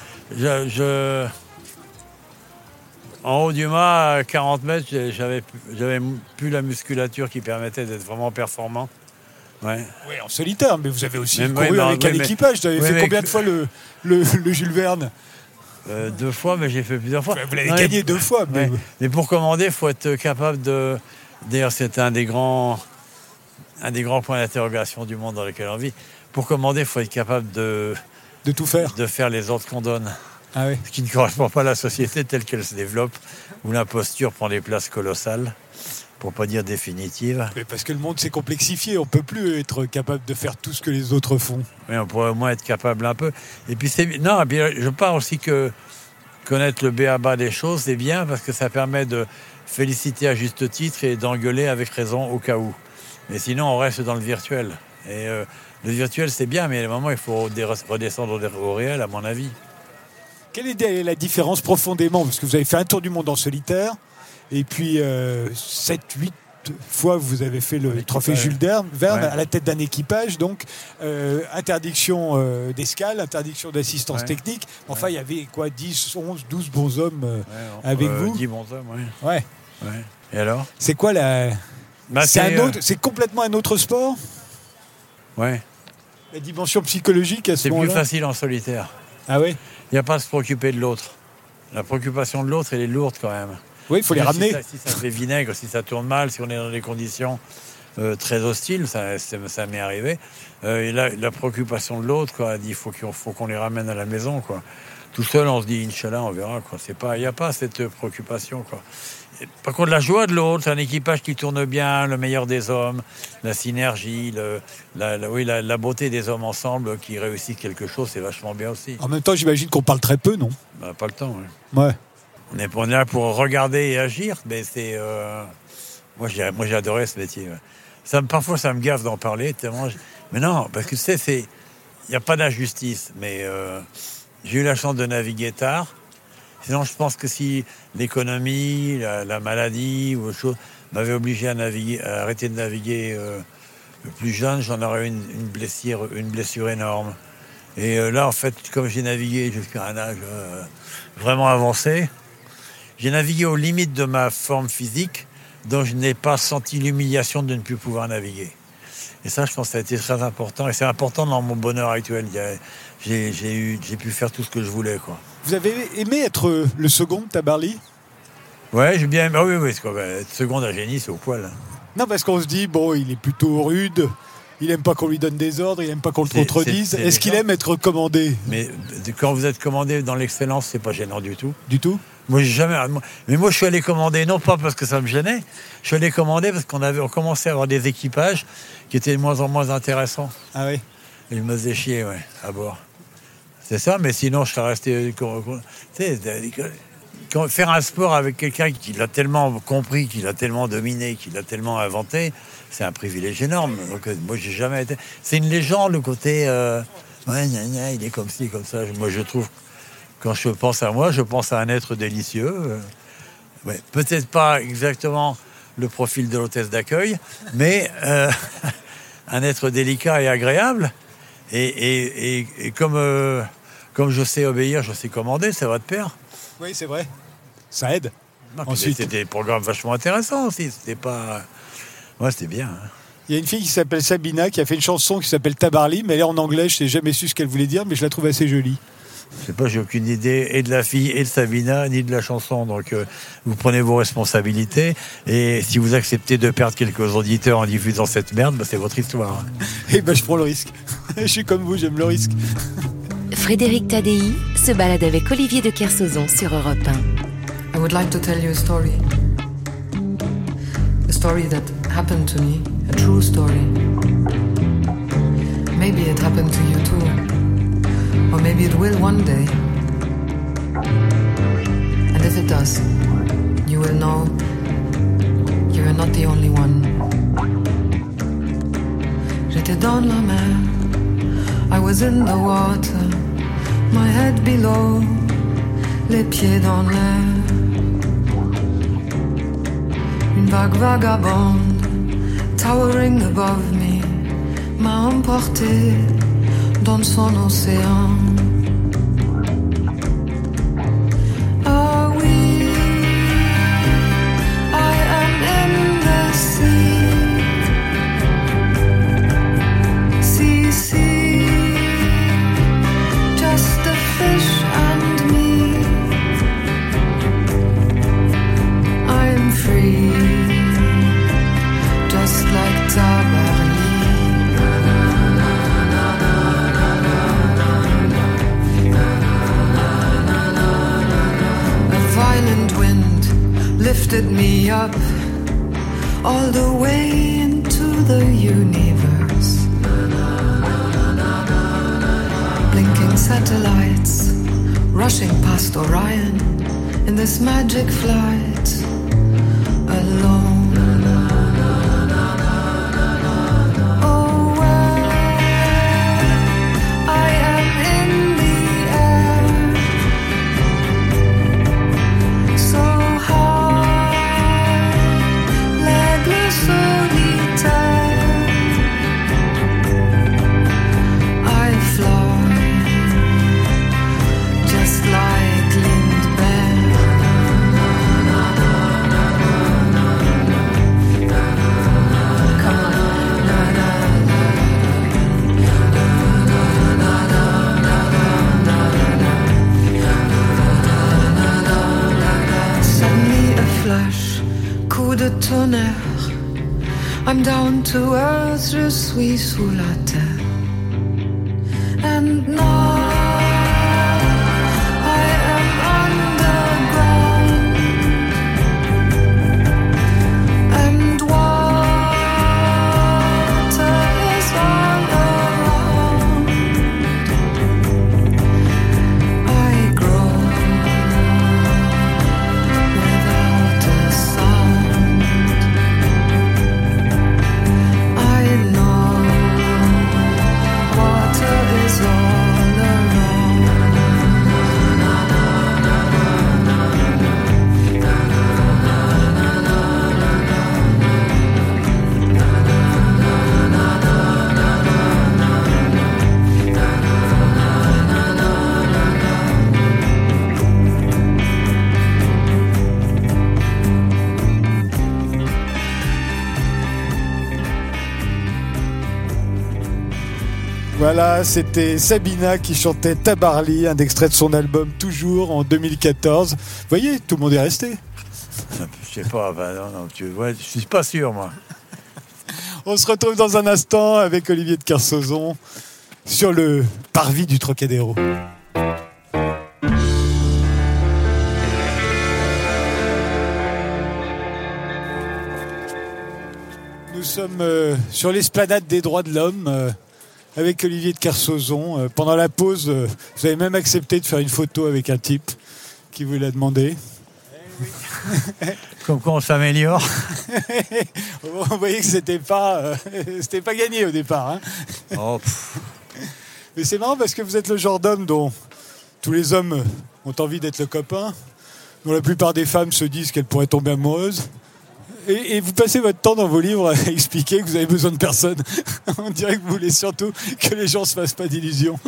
En haut du mât, à 40 mètres, j'avais plus la musculature qui permettait d'être vraiment performant. Ouais. Oui, en solitaire, mais vous avez aussi même, couru avec un équipage. Vous avez fait combien de fois le Jules Verne? 2 fois, mais j'ai fait plusieurs fois. Vous l'avez gagné 2 fois. Mais pour commander, il faut être capable de... D'ailleurs, c'est un des grands points d'interrogation du monde dans lequel on vit. Pour commander, il faut être capable de tout faire. De faire les ordres qu'on donne. Ah oui. Ce qui ne correspond pas à la société telle qu'elle se développe, où l'imposture prend des places colossales, pour pas dire définitives. Mais parce que le monde s'est complexifié, on ne peut plus être capable de faire tout ce que les autres font. Mais on pourrait au moins être capable un peu. Et puis je pense aussi que connaître le b.a.-ba des choses, c'est bien parce que ça permet de féliciter à juste titre et d'engueuler avec raison au cas où. Mais sinon, on reste dans le virtuel. Et le virtuel, c'est bien, mais à un moment, il faut redescendre au réel, à mon avis. Quelle est la différence profondément? Parce que vous avez fait un tour du monde en solitaire, et puis 7-8 fois vous avez fait le trophée Jules Verne à la tête d'un équipage, donc interdiction d'escale, interdiction d'assistance technique. Enfin, il y avait 10, 11, 12 bons hommes avec vous. 10 bons hommes, oui. Ouais. Et alors? C'est quoi c'est complètement un autre sport? Ouais. La dimension psychologique à ce moment-là? C'est plus facile en solitaire. Ah oui? Il n'y a pas à se préoccuper de l'autre. La préoccupation de l'autre, elle est lourde quand même. Oui, il faut les ramener. Si ça fait vinaigre, si ça tourne mal, si on est dans des conditions très hostile, ça m'est arrivé. Et la préoccupation de l'autre, quoi, il faut qu'on les ramène à la maison, quoi. Tout seul, on se dit, Inch'Allah, on verra, quoi. Il n'y a pas cette préoccupation, quoi. Et, par contre, la joie de l'autre, c'est un équipage qui tourne bien, le meilleur des hommes, la synergie, la beauté des hommes ensemble qui réussissent quelque chose, c'est vachement bien aussi. En même temps, j'imagine qu'on parle très peu, non ? Bah, pas le temps, ouais. Ouais. On est là pour regarder et agir, mais c'est... Moi, j'ai adoré ce métier. Ouais. Parfois, ça me gaffe d'en parler, tellement... Mais non, parce que tu sais, il n'y a pas d'injustice, mais j'ai eu la chance de naviguer tard. Sinon, je pense que si l'économie, la maladie ou autre chose m'avait obligé à arrêter de naviguer plus jeune, j'en aurais eu une blessure énorme. Et là, en fait, comme j'ai navigué jusqu'à un âge vraiment avancé, j'ai navigué aux limites de ma forme physique, donc je n'ai pas senti l'humiliation de ne plus pouvoir naviguer. Et ça, je pense que ça a été très important. Et c'est important dans mon bonheur actuel. J'ai pu faire tout ce que je voulais, quoi. Vous avez aimé être le second, Tabarly ? Ouais, j'ai bien aimé. Ah oui, c'est quoi, être second d'un génie, c'est au poil. Hein. Non, parce qu'on se dit, bon, il est plutôt rude, il aime pas qu'on lui donne des ordres, il aime pas qu'on le contredise. Est-ce qu'il aime être commandé ? Mais quand vous êtes commandé dans l'excellence, c'est pas gênant du tout. Du tout ? Moi, j'ai jamais. Mais moi, je suis allé commander, non pas parce que ça me gênait, je suis allé commander parce on commençait à avoir des équipages qui étaient de moins en moins intéressants. Ah oui. Et je me faisais chier, ouais, à bord. C'est ça, mais sinon, je serais resté. Tu sais, faire un sport avec quelqu'un qui l'a tellement compris, qui l'a tellement dominé, qui l'a tellement inventé, c'est un privilège énorme. Donc, moi, j'ai jamais été. C'est une légende, le côté. Ouais, il est comme ci, comme ça. Moi, je trouve. Quand je pense à moi, je pense à un être délicieux. Ouais, peut-être pas exactement le profil de l'hôtesse d'accueil, mais un être délicat et agréable. Et comme je sais obéir, je sais commander, ça va de pair. Oui, c'est vrai. Ça aide. Non, ensuite, c'était des programmes vachement intéressants aussi. C'était pas... Ouais, c'était bien. Hein. Il y a une fille qui s'appelle Sabina qui a fait une chanson qui s'appelle Tabarly, mais elle est en anglais. Je n'ai jamais su ce qu'elle voulait dire, mais je la trouve assez jolie. Je sais pas, j'ai aucune idée et de la fille et de Sabina, ni de la chanson. Donc, vous prenez vos responsabilités. Et si vous acceptez de perdre quelques auditeurs en diffusant cette merde, c'est votre histoire. Et je prends le risque. Je suis comme vous, j'aime le risque. Frédéric Tadei se balade avec Olivier de Kersauzon sur Europe 1. I would like to tell you a story. A story that happened to me, a true story. Maybe it happened to you too. Or maybe it will one day. And if it does, you will know you are not the only one. J'étais dans la mer, I was in the water, my head below, les pieds dans l'air. Une vague vagabonde, towering above me, m'a emporté dans son océan. Ah oui, I am in the sea, sea, just a fish and me. I am free, just like Tabarly. Lifted me up all the way into the universe. Blinking satellites rushing past Orion in this magic flight alone. I'm down to earth, je suis sous la terre. And now I am underground. And water is all around. I grow without a sound. I know water is all around. Voilà, c'était Sabina qui chantait Tabarly, un extrait de son album Toujours en 2014. Vous voyez, tout le monde est resté. Je sais pas, non, tu vois, je suis pas sûr, moi. On se retrouve dans un instant avec Olivier de Kersauzon sur le parvis du Trocadéro. Nous sommes sur l'esplanade des droits de l'homme avec Olivier de Kersauzon. Pendant la pause, vous avez même accepté de faire une photo avec un type qui vous l'a demandé. Comme quoi on s'améliore. Vous voyez que c'était pas gagné au départ. Hein. Oh, Mais c'est marrant parce que vous êtes le genre d'homme dont tous les hommes ont envie d'être le copain, dont la plupart des femmes se disent qu'elles pourraient tomber amoureuses. Et vous passez votre temps dans vos livres à expliquer que vous avez besoin de personne. On dirait que vous voulez surtout que les gens se fassent pas d'illusions.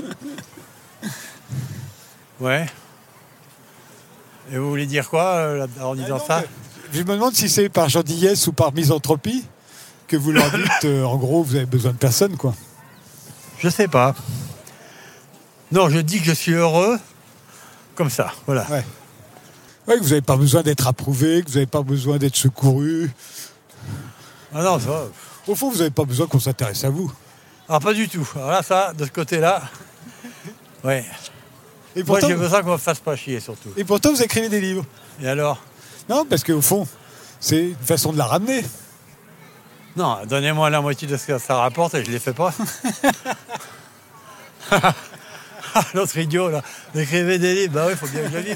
ouais. Et vous voulez dire quoi en disant ça? Je me demande si c'est par gentillesse ou par misanthropie que vous leur dites, en gros, vous avez besoin de personne, quoi. Je sais pas. Non, je dis que je suis heureux comme ça, voilà. Ouais. Ouais, que vous n'avez pas besoin d'être approuvé, que vous n'avez pas besoin d'être secouru. Ah non, ça va. Au fond, vous n'avez pas besoin qu'on s'intéresse à vous. Ah, pas du tout. Alors là, ça, de ce côté-là, ouais. Et pourtant, moi, j'ai besoin qu'on me fasse pas chier, surtout. Et pourtant, vous écrivez des livres. Et alors? Non, parce qu'au fond, c'est une façon de la ramener. Non, donnez-moi la moitié de ce que ça rapporte et je ne les fais pas. L'autre idiot, là. Écrivez des livres. Bah oui, il faut bien que je le vive.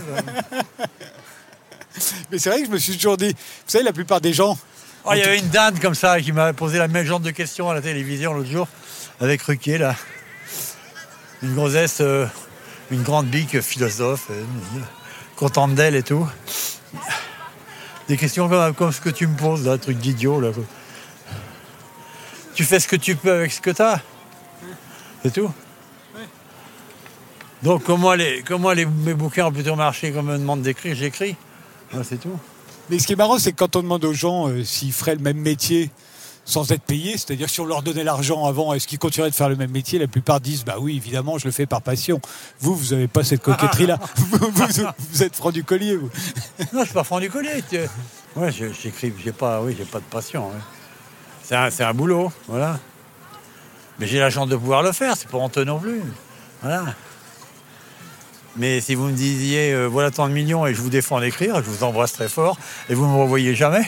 Mais c'est vrai que je me suis toujours dit... Vous savez, la plupart des gens... Oh, il y avait une dinde comme ça qui m'a posé la même genre de questions à la télévision l'autre jour, avec Ruquier, là. Une grossesse, une grande bique philosophe, contente d'elle et tout. Des questions comme ce que tu me poses, là, un truc d'idiot, là. Tu fais ce que tu peux avec ce que tu as. C'est tout. Donc, comment mes bouquins ont plutôt marché, comme on me demande d'écrire, j'écris. Ouais, c'est tout. Mais ce qui est marrant, c'est que quand on demande aux gens s'ils feraient le même métier sans être payés, c'est-à-dire si on leur donnait l'argent avant, est-ce qu'ils continueraient de faire le même métier? La plupart disent, bah oui, évidemment, je le fais par passion. Vous n'avez pas cette coquetterie-là. vous êtes franc du collier, vous. Non, je suis pas franc du collier. Ouais, j'écris, j'ai pas de passion. Ouais. C'est un boulot, voilà. Mais j'ai la chance de pouvoir le faire, c'est pas honteux non plus. Voilà. Mais si vous me disiez, voilà tant de millions et je vous défends d'écrire, je vous embrasse très fort et vous ne me revoyez jamais.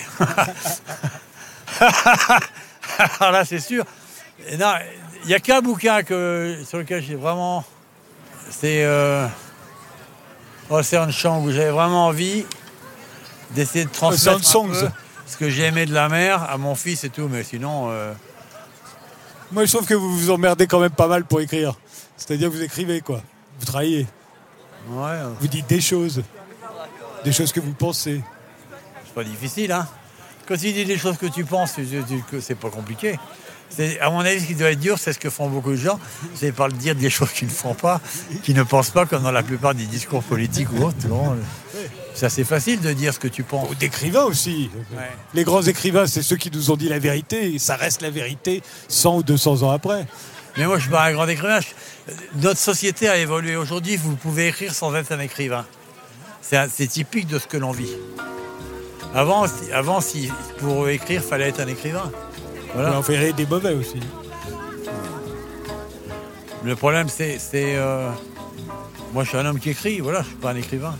Alors là, c'est sûr. Et non, il n'y a qu'un bouquin sur lequel j'ai vraiment... C'est Ocean Song, où j'avais vraiment envie d'essayer de transmettre un peu ce que j'ai aimé de la mer à mon fils et tout. Mais sinon... Moi, je trouve que vous vous emmerdez quand même pas mal pour écrire. C'est-à-dire que vous écrivez, quoi. Vous travaillez. Ouais. Vous dites des choses que vous pensez. C'est pas difficile, hein. Quand tu dis des choses que tu penses, c'est pas compliqué. À mon avis, ce qui doit être dur, c'est ce que font beaucoup de gens, c'est par le dire des choses qu'ils ne font pas, qu'ils ne pensent pas, comme dans la plupart des discours politiques ou autres. C'est assez facile de dire ce que tu penses. Ou d'écrivains aussi. Ouais. Les grands écrivains, c'est ceux qui nous ont dit la vérité, et ça reste la vérité 100 ou 200 ans après. Mais moi, je suis pas un grand écrivain. Notre société a évolué. Aujourd'hui, vous pouvez écrire sans être un écrivain. C'est typique de ce que l'on vit. Avant, si pour écrire, il fallait être un écrivain. Voilà. Ouais, enfin, il y a des mauvais aussi. Le problème, c'est moi, je suis un homme qui écrit, voilà, je suis pas un écrivain.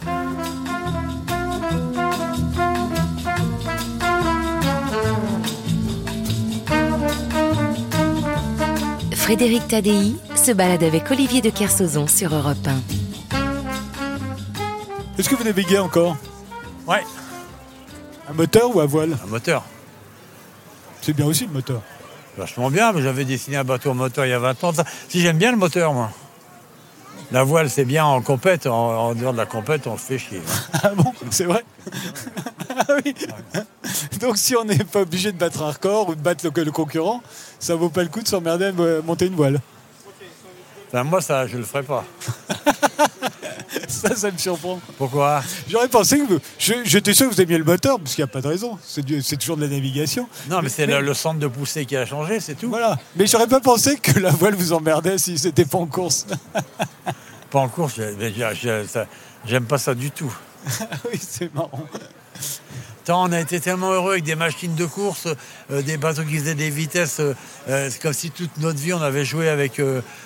Frédéric Tadei se balade avec Olivier de Kersauzon sur Europe 1. Est-ce que vous naviguez encore? Ouais, Un moteur ou à voile? un moteur. C'est bien aussi le moteur. Vachement bien, mais j'avais dessiné un bateau moteur il y a 20 ans. Si, j'aime bien le moteur, moi. La voile, c'est bien en compète. En dehors de la compète, on se fait chier. Ah bon? C'est vrai? Ah oui. Donc si on n'est pas obligé de battre un record ou de battre le concurrent, ça vaut pas le coup de s'emmerder à monter une voile. Enfin, moi, ça, je le ferai pas. Ça me surprend. Pourquoi? J'aurais pensé que j'étais sûr que vous aimiez le moteur, parce qu'il n'y a pas de raison. C'est toujours de la navigation. Non, mais c'est le centre de poussée qui a changé, c'est tout. Voilà. Mais j'aurais pas pensé que la voile vous emmerdait si c'était pas en course. Pas en course, j'aime pas ça du tout. Oui, c'est marrant. On a été tellement heureux avec des machines de course, des bateaux qui faisaient des vitesses. C'est comme si toute notre vie, on avait joué avec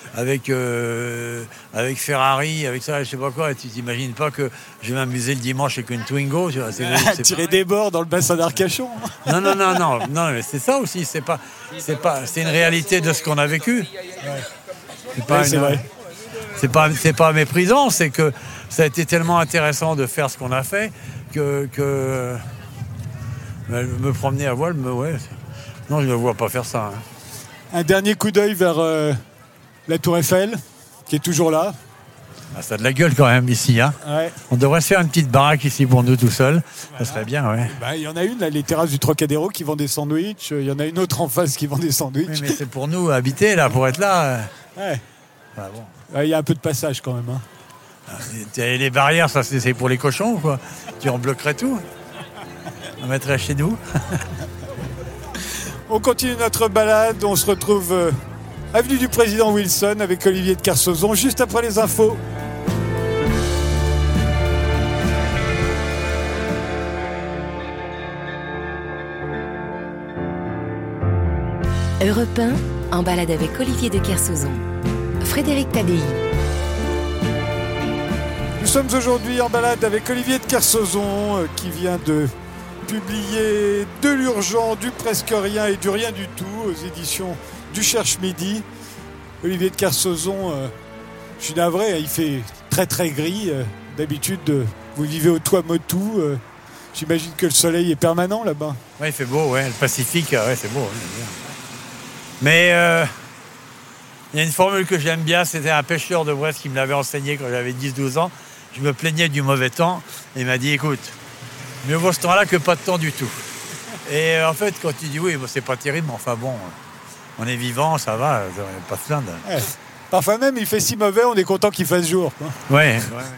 Ferrari, avec ça, je sais pas quoi. Et tu t'imagines pas que je vais m'amuser le dimanche avec une Twingo. C'est Tirer des bords dans le bassin d'Arcachon. Non, mais c'est ça aussi. C'est une réalité de ce qu'on a vécu. C'est vrai. C'est pas méprisant, c'est que ça a été tellement intéressant de faire ce qu'on a fait que me promener à voile, non, je ne vois pas faire ça. Hein. Un dernier coup d'œil vers la Tour Eiffel, qui est toujours là. Ah, ça a de la gueule quand même ici. Hein. Ouais. On devrait se faire une petite baraque ici pour nous tout seuls. Voilà. Ça serait bien, ouais. Il y en a une, là, les terrasses du Trocadéro qui vendent des sandwichs. Il y en a une autre en face qui vend des sandwichs. Oui, mais c'est pour nous habiter, là, pour être là. Ouais. Ah, bon. Il y a un peu de passage quand même. Hein. Et les barrières, ça c'est pour les cochons ou quoi? Tu en bloquerais tout? On mettrait chez nous. On continue notre balade. On se retrouve avenue du Président Wilson avec Olivier de Kersauzon juste après les infos. Europe 1, en balade avec Olivier de Kersauzon. Frédéric Tadei. Nous sommes aujourd'hui en balade avec Olivier de Kersauzon qui vient de publier De l'urgent, du presque rien et du rien du tout aux éditions du Cherche Midi. Olivier de Kersauzon, je suis navré, il fait très très gris. D'habitude, vous vivez au Tuamotu. J'imagine que le soleil est permanent là-bas. Oui, il fait beau, ouais. Le Pacifique, ouais, c'est beau. Ouais, mais il y a une formule que j'aime bien, c'était un pêcheur de Brest qui me l'avait enseigné quand j'avais 10-12 ans. Je me plaignais du mauvais temps et il m'a dit, écoute, mieux vaut ce temps-là que pas de temps du tout. Et en fait, quand tu dis oui, c'est pas terrible, mais enfin bon, on est vivant, ça va, pas se plaindre. Ouais. Parfois même, il fait si mauvais, on est content qu'il fasse jour. Ouais.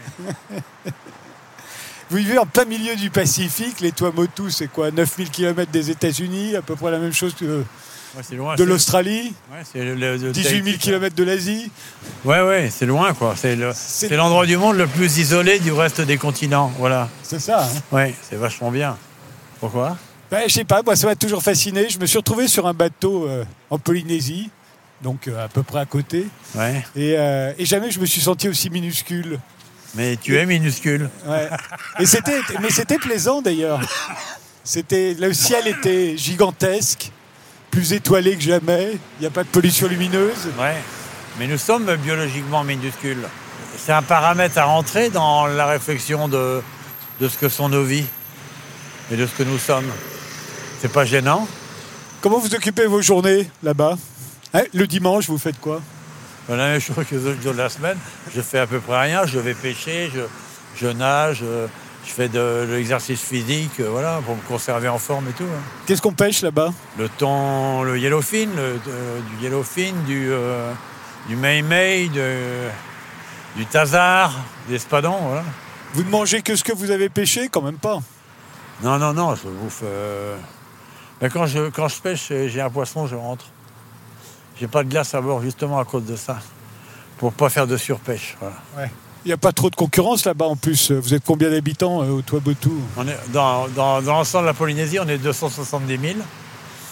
Vous vivez en plein milieu du Pacifique, les Tuamotu, c'est quoi, 9000 km des États-Unis, à peu près la même chose que c'est loin, de l'Australie, ouais, c'est 18 000 km de l'Asie. Ouais, c'est loin, quoi. C'est l'endroit du monde le plus isolé du reste des continents, voilà. C'est ça. Hein. Ouais, c'est vachement bien. Pourquoi? Je sais pas, moi ça m'a toujours fasciné. Je me suis retrouvé sur un bateau en Polynésie, donc à peu près à côté. Ouais. Et jamais je me suis senti aussi minuscule. Mais tu es minuscule. Ouais. Mais c'était plaisant d'ailleurs. Le ciel était gigantesque, plus étoilé que jamais. Il n'y a pas de pollution lumineuse. Ouais. Mais nous sommes biologiquement minuscules. C'est un paramètre à rentrer dans la réflexion de ce que sont nos vies et de ce que nous sommes. C'est pas gênant? Comment vous occupez vos journées là-bas? Le dimanche, vous faites quoi? La même chose que les autres jours de la semaine. Je fais à peu près rien. Je vais pêcher, je nage, je fais de l'exercice physique, voilà, pour me conserver en forme et tout. Hein. Qu'est-ce qu'on pêche là-bas? Le yellowfin, du yellowfin, du mei-mei, du tazar, des espadons, voilà. Vous ne mangez que ce que vous avez pêché? Quand même pas. Non, je bouffe... Ben quand je pêche, j'ai un poisson, je rentre. J'ai pas de glace à bord, justement à cause de ça. Pour pas faire de surpêche, voilà. Ouais. Il n'y a pas trop de concurrence là-bas en plus. Vous êtes combien d'habitants au Tuamotu? On est, dans l'ensemble de la Polynésie, on est 270 000.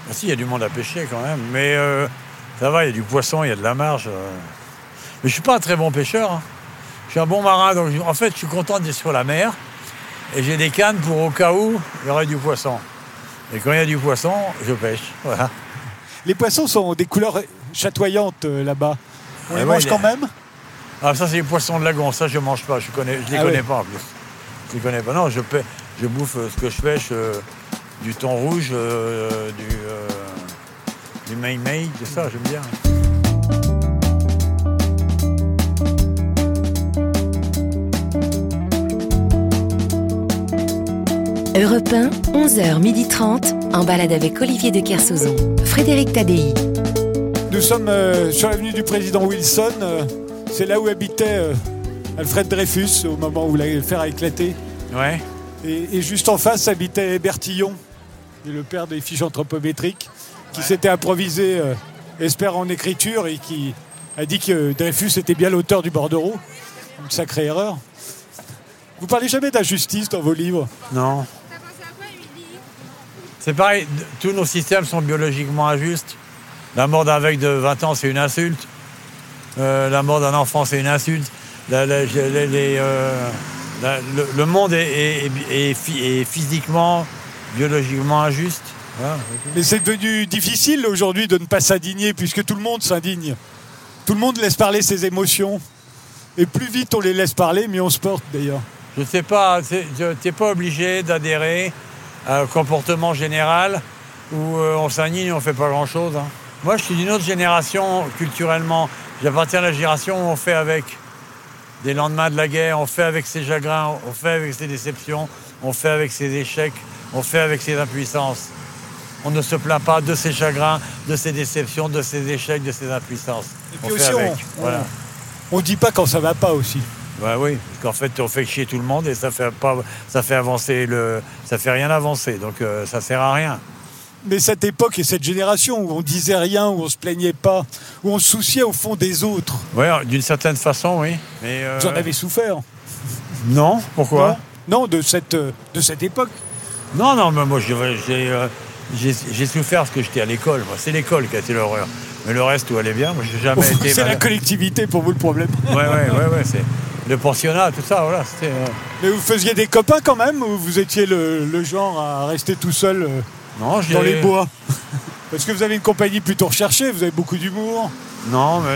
Ah, si, il y a du monde à pêcher quand même. Mais ça va, il y a du poisson, il y a de la marge. Mais je ne suis pas un très bon pêcheur. Hein. Je suis un bon marin, donc en fait, je suis content d'être sur la mer. Et j'ai des cannes pour au cas où il y aurait du poisson. Et quand il y a du poisson, je pêche. Voilà. Les poissons sont des couleurs chatoyantes là-bas. On les mange quand même? Ah, ça, c'est les poissons de lagon. Ça, je ne mange pas. Je les connais pas en plus. Je les connais pas. Non, je bouffe ce que je pêche. Du thon rouge, du maï-maï, c'est ça, j'aime bien. Europe 1, 11h30, en balade avec Olivier de Kersauzon. Frédéric Tadei. Nous sommes sur l'avenue du président Wilson. C'est là où habitait Alfred Dreyfus au moment où l'affaire a éclaté. Ouais. Et juste en face habitait Bertillon, le père des fiches anthropométriques, qui s'était improvisé expert en écriture et qui a dit que Dreyfus était bien l'auteur du bordereau. Une sacrée erreur. Vous parlez jamais d'injustice dans vos livres? Non. C'est pareil, tous nos systèmes sont biologiquement injustes. La mort d'un mec de 20 ans, c'est une insulte. La mort d'un enfant, c'est une insulte. Le monde est physiquement, biologiquement injuste. Voilà. Mais c'est devenu difficile aujourd'hui de ne pas s'indigner, puisque tout le monde s'indigne. Tout le monde laisse parler ses émotions. Et plus vite on les laisse parler, mieux on se porte d'ailleurs. Je ne sais pas, tu n'es pas obligé d'adhérer à un comportement général où on s'indigne et on ne fait pas grand-chose. Hein. Moi, je suis d'une autre génération culturellement. J'appartiens à la génération où on fait avec des lendemains de la guerre, on fait avec ses chagrins, on fait avec ses déceptions, on fait avec ses échecs, on fait avec ses impuissances. On ne se plaint pas de ses chagrins, de ses déceptions, de ses échecs, de ses impuissances. Et puis aussi, on dit pas quand ça va pas aussi. Bah oui, parce qu'en fait, on fait chier tout le monde et ça fait rien avancer, donc ça sert à rien. Mais cette époque et cette génération où on disait rien, où on se plaignait pas, où on se souciait au fond des autres. Oui, d'une certaine façon, oui. Mais vous en avez souffert? Non, pourquoi? Non, de cette époque. Non, mais moi j'ai souffert parce que j'étais à l'école. Moi, c'est l'école qui a été l'horreur. Mais le reste, tout allait bien. Moi, j'ai jamais été. C'est la collectivité pour vous le problème. Ouais, c'est le pensionnat, tout ça, voilà. Mais vous faisiez des copains quand même, ou vous étiez le genre à rester tout seul dans les bois? Parce que vous avez une compagnie plutôt recherchée, vous avez beaucoup d'humour. Non, mais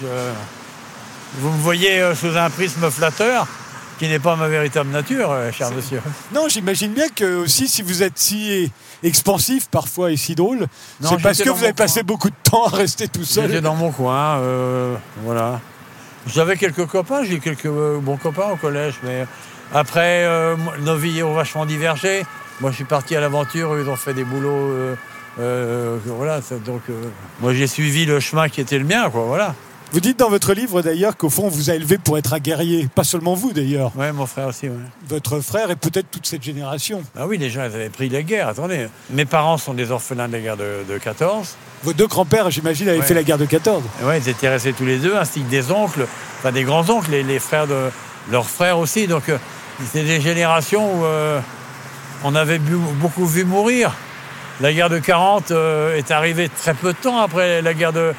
vous me voyez sous un prisme flatteur qui n'est pas ma véritable nature, cher monsieur. Non, j'imagine bien que aussi, si vous êtes si expansif parfois et si drôle, c'est parce que vous avez passé beaucoup de temps à rester tout seul. J'étais dans mon coin, voilà. J'avais quelques copains, j'ai eu quelques bons copains au collège, mais après, nos vies ont vachement divergé. Moi, je suis parti à l'aventure, ils ont fait des boulots, voilà. Donc, moi, j'ai suivi le chemin qui était le mien, quoi, voilà. Vous dites dans votre livre d'ailleurs qu'au fond, on vous a élevé pour être un guerrier. Pas seulement vous d'ailleurs. Oui, mon frère aussi, oui. Votre frère et peut-être toute cette génération. Ah oui, les gens ils avaient pris la guerre, attendez. Mes parents sont des orphelins de la guerre de 14. Vos deux grands-pères, j'imagine, avaient fait la guerre de 14. Oui, ils étaient restés tous les deux, ainsi que des oncles, enfin des grands-oncles, les frères de leurs frères aussi. Donc, c'est des générations où on avait beaucoup vu mourir. La guerre de 40 est arrivée très peu de temps après la guerre de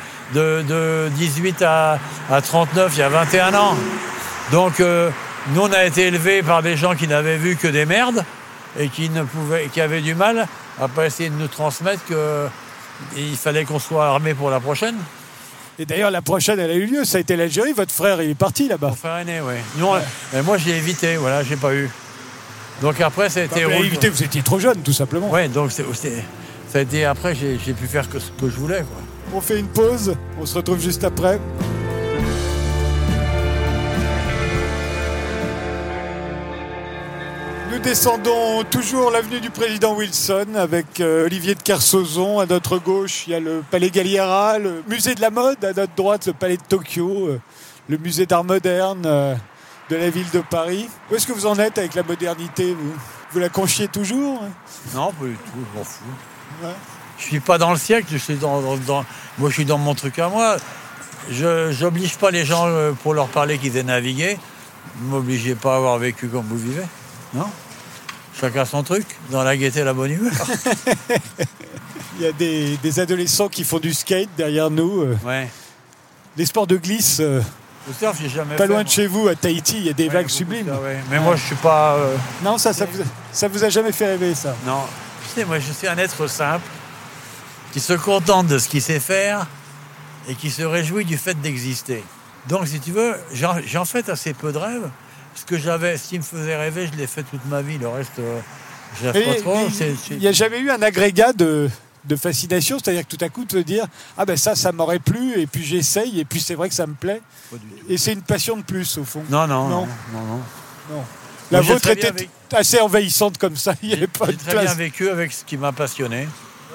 18 à 39, il y a 21 ans. Donc, nous, on a été élevés par des gens qui n'avaient vu que des merdes et qui avaient du mal à pas essayer de nous transmettre qu'il fallait qu'on soit armés pour la prochaine. Et d'ailleurs, la prochaine, elle a eu lieu. Ça a été l'Algérie. Votre frère, il est parti là-bas. Mon frère aîné, oui. Moi, j'ai évité. Voilà, j'ai pas eu. Donc après, ça a été... évité, vous étiez trop jeune, tout simplement. Oui, donc ça a été... Après, j'ai pu faire ce que je voulais, quoi. On fait une pause. On se retrouve juste après. Nous descendons toujours l'avenue du président Wilson avec Olivier de Kersauzon. À notre gauche, il y a le palais Galliera, le musée de la mode. À notre droite, le palais de Tokyo, le musée d'art moderne de la ville de Paris. Où est-ce que vous en êtes avec la modernité, vous la conchiez toujours? Non, pas du tout, je m'en fous. Ouais. Je suis pas dans le siècle, moi je suis dans mon truc à moi. Je n'oblige pas les gens pour leur parler qu'ils aient navigué. Ne m'obligez pas à avoir vécu comme vous vivez. Non? Chacun son truc, dans la gaieté et la bonne humeur. Il y a des adolescents qui font du skate derrière nous. Ouais. Les sports de glisse, Le surf, j'ai jamais pas fait, loin moi. de chez vous, à Tahiti, il y a des Ouais, vagues beaucoup sublimes. ça, ouais. Mais moi, je suis pas... Non, ça vous a jamais fait rêver, ça? Non. Tu sais, moi, je suis un être simple qui se contente de ce qu'il sait faire et qui se réjouit du fait d'exister. Donc, si tu veux, j'en fais assez peu de rêves. Ce qui me faisait rêver, je l'ai fait toute ma vie. Le reste, je rêve pas trop. Il n'y a jamais eu un agrégat de fascination, c'est-à-dire que tout à coup, tu veux dire « Ah ben ça m'aurait plu, et puis j'essaye, et puis c'est vrai que ça me plaît. » Et c'est une passion de plus, au fond. Non. Non. Moi, La j'ai vôtre très bien était assez envahissante comme ça, il n'y avait pas J'ai de très bien place. vécu avec ce qui m'a passionné.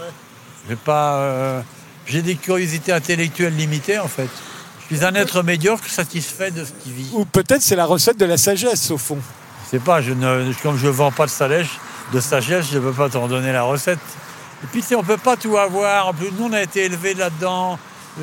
J'ai des curiosités intellectuelles limitées, en fait. Je suis un être médiocre satisfait de ce qui vit. Ou peut-être c'est la recette de la sagesse, au fond. Je sais pas, comme je ne vends pas de sagesse, je ne peux pas t'en donner la recette. Et puis, tu sais, on ne peut pas tout avoir. En plus, nous, on a été élevés là-dedans.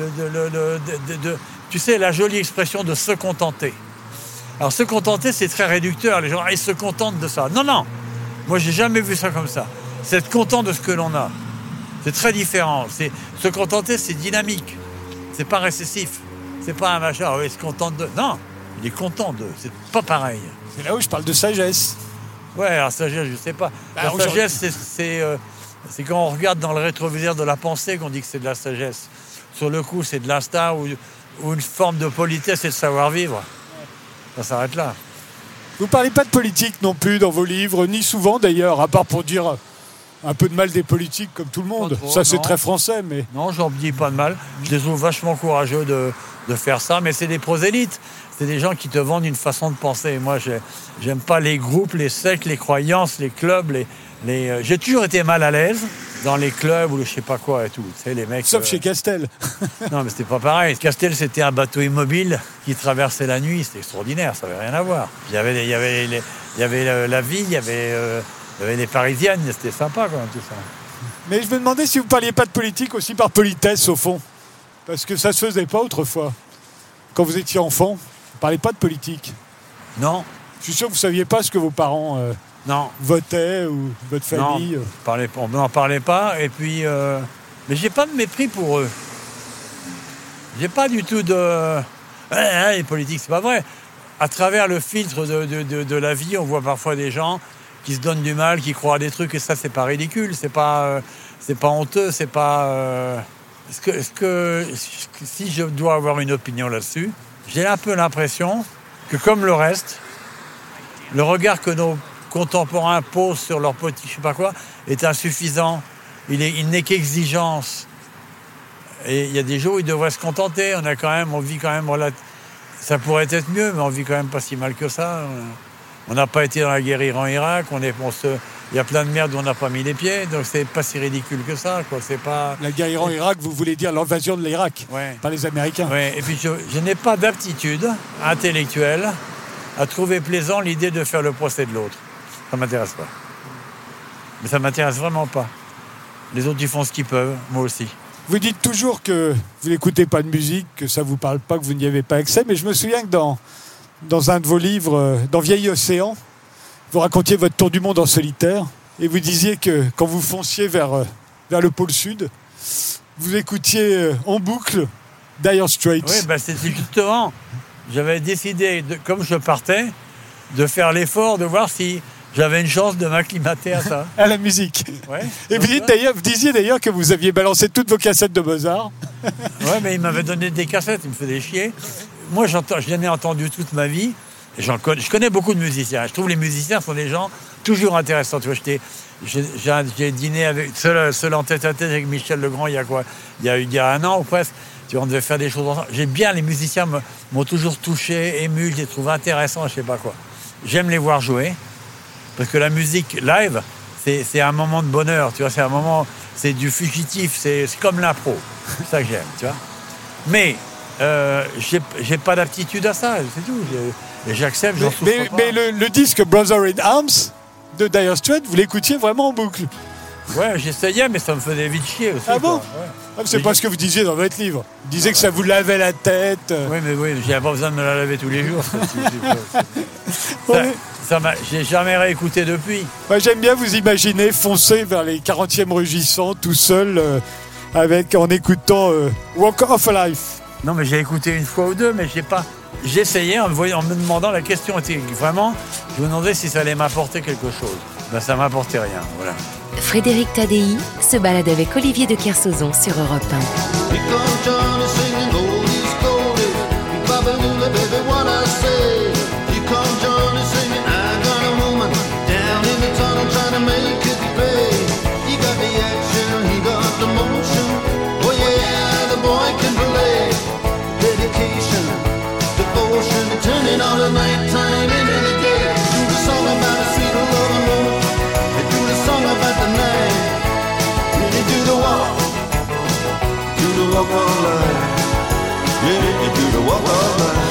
Tu sais, la jolie expression de se contenter. Alors, se contenter, c'est très réducteur. Les gens, ils se contentent de ça. Non. Moi, j'ai jamais vu ça comme ça. C'est être content de ce que l'on a. C'est très différent. Se contenter, c'est dynamique. C'est pas récessif. C'est pas un machin, il se contente de... Non, il est content de... C'est pas pareil. C'est là où je parle de sagesse. Ouais, alors sagesse, je sais pas. La sagesse, c'est quand on regarde dans le rétroviseur de la pensée qu'on dit que c'est de la sagesse. Sur le coup, c'est de l'instinct ou une forme de politesse et de savoir-vivre. Ça s'arrête là. Vous ne parlez pas de politique non plus dans vos livres, ni souvent d'ailleurs, à part pour dire un peu de mal des politiques comme tout le monde. Pas trop, ça, c'est non. très français, mais... Non, j'en dis pas de mal. Je les trouve vachement courageux de faire ça, mais c'est des prosélytes. C'est des gens qui te vendent une façon de penser. Moi, j'aime pas les groupes, les sectes, les croyances, les clubs. J'ai toujours été mal à l'aise dans les clubs ou je sais pas quoi et tout. Tu sais, les mecs. Sauf chez Castel. Non, mais c'était pas pareil. Castel, c'était un bateau immobile qui traversait la nuit. C'était extraordinaire. Ça avait rien à voir. Il y avait la vie, il y avait les Parisiennes. C'était sympa quand même tout ça. Mais je me demandais si vous ne parliez pas de politique aussi par politesse, au fond. Parce que ça ne se faisait pas autrefois. Quand vous étiez enfant, vous ne parliez pas de politique. Non. Je suis sûr que vous ne saviez pas ce que vos parents Non. votaient ou votre famille. Non, on n'en parlait pas. Et puis, mais j'ai pas de mépris pour eux. J'ai pas du tout de... les politiques, c'est pas vrai. À travers le filtre de la vie, on voit parfois des gens qui se donnent du mal, qui croient à des trucs, et ça, c'est pas ridicule, c'est pas honteux, c'est pas... Si je dois avoir une opinion là-dessus, j'ai un peu l'impression que, comme le reste, le regard que nos contemporains posent sur leur petit je sais pas quoi est insuffisant. Il n'est qu'exigence. Et il y a des jours où ils devraient se contenter. On vit quand même ça pourrait être mieux, mais on vit quand même pas si mal que ça. On n'a pas été dans la guerre Iran-Irak. Il y a plein de merde où on n'a pas mis les pieds, donc c'est pas si ridicule que ça, quoi. C'est pas... La guerre Iran-Irak, vous voulez dire l'invasion de l'Irak, ouais. Par les Américains. Ouais. Et puis je n'ai pas d'aptitude intellectuelle à trouver plaisant l'idée de faire le procès de l'autre. Ça m'intéresse pas. Mais ça m'intéresse vraiment pas. Les autres, ils font ce qu'ils peuvent, moi aussi. Vous dites toujours que vous n'écoutez pas de musique, que ça vous parle pas, que vous n'y avez pas accès, mais je me souviens que dans un de vos livres, dans Vieil Océan, vous racontiez votre tour du monde en solitaire et vous disiez que quand vous fonciez vers le pôle sud, vous écoutiez en boucle Dire Straits. Oui, c'était justement, j'avais décidé, comme je partais, de faire l'effort de voir si j'avais une chance de m'acclimater à ça. À la musique. Ouais. Et vous disiez d'ailleurs que vous aviez balancé toutes vos cassettes de Mozart. Ouais, mais il m'avait donné des cassettes, il me faisait chier. Moi, je l'en ai entendu toute ma vie. Et je connais beaucoup de musiciens. Je trouve que les musiciens sont des gens toujours intéressants. Tu vois, j'ai dîné seul en tête-à-tête avec Michel Legrand il y a un an ou presque. Tu vois, on devait faire des choses ensemble. Les musiciens m'ont toujours touché, ému, je les trouve intéressants, je sais pas quoi. J'aime les voir jouer, parce que la musique live, c'est un moment de bonheur, tu vois, c'est du fugitif, c'est comme l'impro. C'est ça que j'aime, tu vois. Mais j'ai pas d'aptitude à ça, c'est tout. Et j'accepte, j'en souffre pas. Mais le disque Brother in Arms de Dire Straits, vous l'écoutiez vraiment en boucle. Ouais, j'essayais, mais ça me faisait vite chier aussi. Ah bon? quoi. Ouais. Ah, c'est pas ce que vous disiez dans votre livre. Vous disiez que ça vous lavait la tête. Oui, mais j'ai pas besoin de me la laver tous les jours. Ouais. J'ai jamais réécouté depuis. Moi, j'aime bien vous imaginer foncer vers les 40e rugissants tout seul en écoutant Walk of Life. Non, mais j'ai écouté une fois ou deux, mais j'ai essayé en me demandant, la question était vraiment, je me demandais si ça allait m'apporter quelque chose. Ben, ça m'apportait rien, voilà. Frédéric Tadei se balade avec Olivier de Kersauzon sur Europe 1. Walk of life, yeah, you do the walk of life.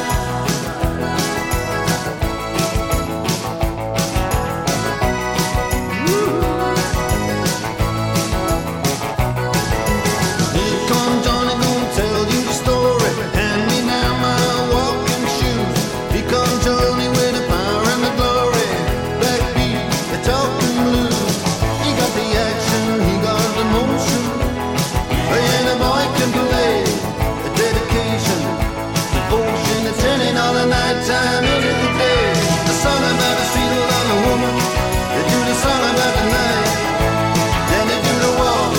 Here comes Johnny, gonna tell you the story. Hand me now my walking shoes. Here comes Johnny with the power and the glory. Backbeat, the talking blues. He got the action, he got the motion. And the boy can play the dedication, devotion, it's turning all the night time into the day. The song about the sweet love of a woman, they do the song about the night, then they do the walk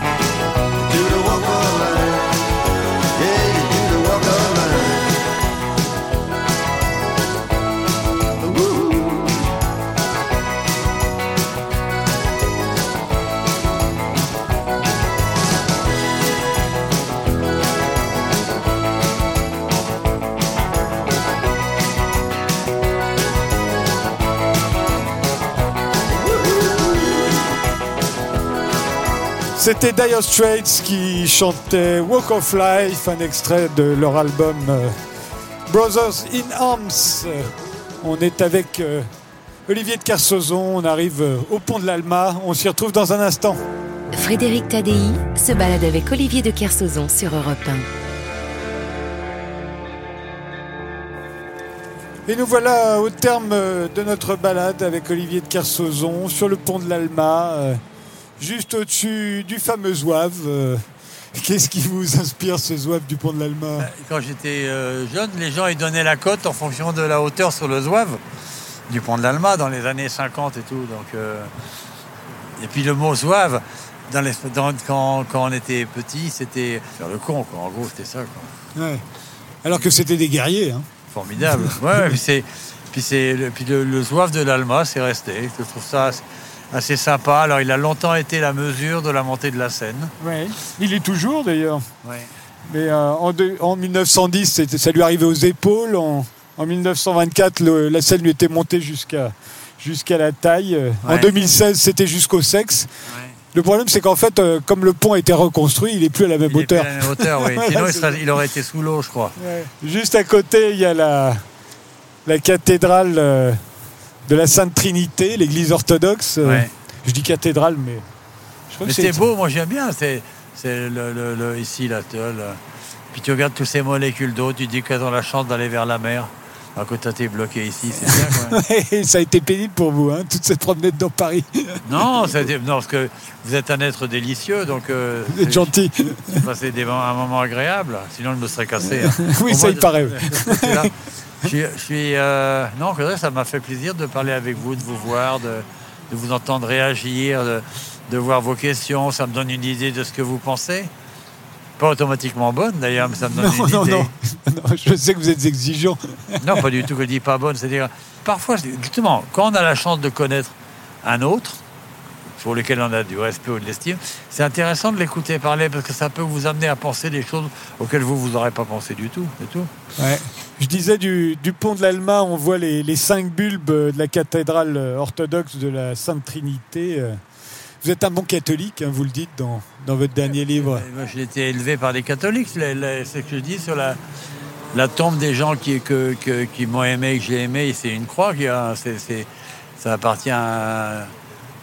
of life. Yeah, you do the walk of life. Woo. C'était Dire Straits qui chantait Walk of Life, un extrait de leur album Brothers in Arms. On est avec Olivier de Kersauzon, on arrive au pont de l'Alma, on s'y retrouve dans un instant. Frédéric Tadei se balade avec Olivier de Kersauzon sur Europe 1. Et nous voilà au terme de notre balade avec Olivier de Kersauzon sur le pont de l'Alma, juste au-dessus du fameux zouave. Qu'est-ce qui vous inspire, ce zouave du pont de l'Alma? Quand j'étais jeune, les gens ils donnaient la cote en fonction de la hauteur sur le zouave du pont de l'Alma dans les années 50 et tout. Donc, et puis le mot zouave, quand on était petit, c'était faire le con, quoi. En gros, c'était ça, quoi. Ouais. Alors que c'était des guerriers. Hein. Formidable. Ouais, puis le zouave de l'Alma, c'est resté. Je trouve ça assez sympa. Alors, il a longtemps été la mesure de la montée de la Seine. Ouais. Il est toujours, d'ailleurs. Ouais. Mais en 1910, ça lui arrivait aux épaules. En 1924, la Seine lui était montée jusqu'à la taille. Ouais. En 2016, c'était jusqu'au sexe. Ouais. Le problème, c'est qu'en fait, comme le pont a été reconstruit, il n'est plus à la même hauteur. Il est plus à la même hauteur, oui. Sinon, il aurait été sous l'eau, je crois. Ouais. Juste à côté, il y a la cathédrale de la Sainte Trinité, l'église orthodoxe. Ouais. Je dis cathédrale, mais je crois que c'est beau. Moi, j'aime bien. C'est ici, là. Puis tu regardes toutes ces molécules d'eau, tu dis qu'elles ont la chance d'aller vers la mer. Alors que toi, t'es bloqué ici, c'est bien, quoi. Ouais, ça a été pénible pour vous, hein, toute cette promenade dans Paris. Non, parce que vous êtes un être délicieux, donc... vous êtes gentil. J'ai passé un moment agréable, sinon je me serais cassé. Hein. Oui, ça, il paraît. Non, ça m'a fait plaisir de parler avec vous, de vous voir, de vous entendre réagir, de voir vos questions. Ça me donne une idée de ce que vous pensez. Pas automatiquement bonne, d'ailleurs, mais ça me donne une idée. Non, je sais que vous êtes exigeant. Non, pas du tout que je dis pas bonne. C'est-à-dire, parfois, justement, quand on a la chance de connaître un autre, pour lequel on a du respect ou de l'estime, c'est intéressant de l'écouter parler parce que ça peut vous amener à penser des choses auxquelles vous n'aurez pas pensé du tout. C'est tout. Ouais. Je disais, du pont de l'Alma, on voit les 5 bulbes de la cathédrale orthodoxe de la Sainte Trinité. Vous êtes un bon catholique, hein, vous le dites dans votre dernier livre. Moi, j'ai été élevé par des catholiques. C'est ce que je dis sur la tombe des gens qui m'ont aimé et que j'ai aimé. C'est une croix. Ça appartient à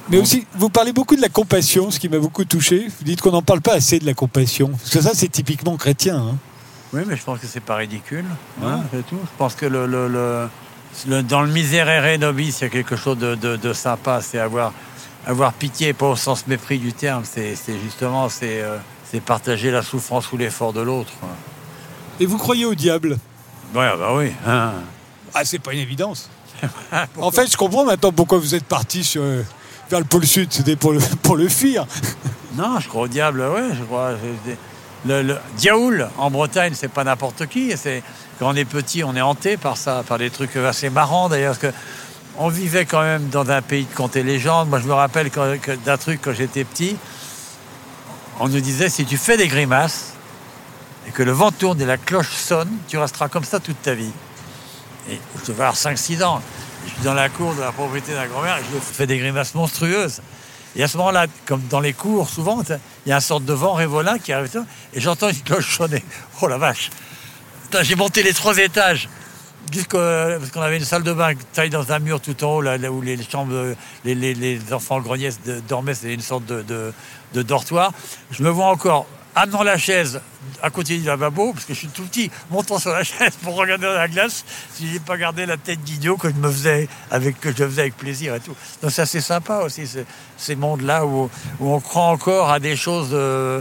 Mais aussi, vous parlez beaucoup de la compassion, ce qui m'a beaucoup touché. Vous dites qu'on n'en parle pas assez de la compassion. Parce que ça, c'est typiquement chrétien. Hein. Oui, mais je pense que c'est pas ridicule. Hein, c'est tout. Je pense que dans le miserere nobis, il y a quelque chose de sympa. C'est avoir pitié, pas au sens mépris du terme. C'est justement partager la souffrance ou l'effort de l'autre. Et vous croyez au diable? Ouais, bah oui. Hein. Ah, c'est pas une évidence. En fait, je comprends maintenant pourquoi vous êtes parti vers le pôle Sud. C'était pour le fuir. Non, je crois au diable, ouais, je crois. Le diaoul, en Bretagne, c'est pas n'importe qui. Quand on est petit, on est hanté par ça, par des trucs assez marrants d'ailleurs. Parce que on vivait quand même dans un pays de contes et légendes. Moi, je me rappelle d'un truc quand j'étais petit. On nous disait, si tu fais des grimaces et que le vent tourne et la cloche sonne, tu resteras comme ça toute ta vie. Et je devais avoir 5-6 ans. Je suis dans la cour de la propriété d'un grand-mère et je fais des grimaces monstrueuses. Et à ce moment-là, comme dans les cours, souvent, il y a une sorte de vent révolin qui arrive et j'entends une cloche sonner. Oh la vache! Putain, j'ai monté les 3 étages parce qu'on avait une salle de bain taille dans un mur tout en haut, là où les chambres, les enfants grognaient, dormaient, c'était une sorte de dortoir. Je me vois encore amenant la chaise à côté du lavabo, parce que je suis tout petit, montant sur la chaise pour regarder dans la glace, si j'ai pas gardé la tête d'idiot que je faisais avec plaisir et tout. Donc ça, c'est sympa aussi, ces mondes-là où on croit encore à des choses de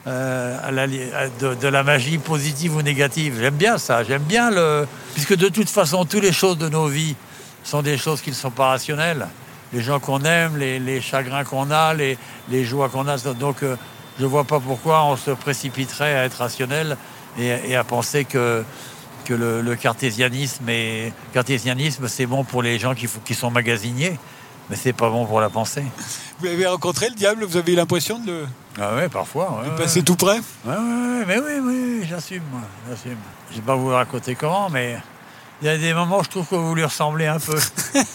la magie positive ou négative. J'aime bien ça, puisque de toute façon, toutes les choses de nos vies sont des choses qui ne sont pas rationnelles. Les gens qu'on aime, les chagrins qu'on a, les joies qu'on a, donc... je ne vois pas pourquoi on se précipiterait à être rationnel et à penser que le cartésianisme, c'est bon pour les gens qui sont magasiniers, mais c'est pas bon pour la pensée. Vous avez rencontré le diable? Vous avez eu l'impression de Ah ouais, parfois. de passer tout près? Mais oui, j'assume. Je ne vais pas vous raconter comment, mais il y a des moments où je trouve que vous lui ressemblez un peu.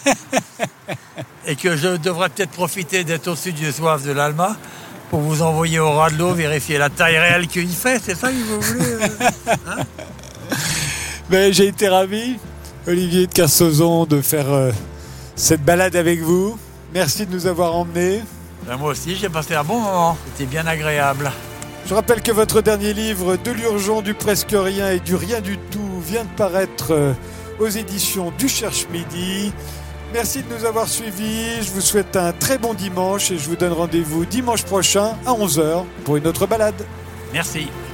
Et que je devrais peut-être profiter d'être au-dessus du soif de l'Alma pour vous envoyer au ras de l'eau, vérifier la taille réelle qu'il fait, c'est ça que vous voulez hein? Ben, j'ai été ravi, Olivier de Kersauzon, de faire cette balade avec vous. Merci de nous avoir emmenés. Ben, moi aussi, j'ai passé un bon moment. C'était bien agréable. Je rappelle que votre dernier livre, De l'urgent, du presque rien et du rien du tout, vient de paraître aux éditions du Cherche Midi. Merci de nous avoir suivis. Je vous souhaite un très bon dimanche et je vous donne rendez-vous dimanche prochain à 11h pour une autre balade. Merci.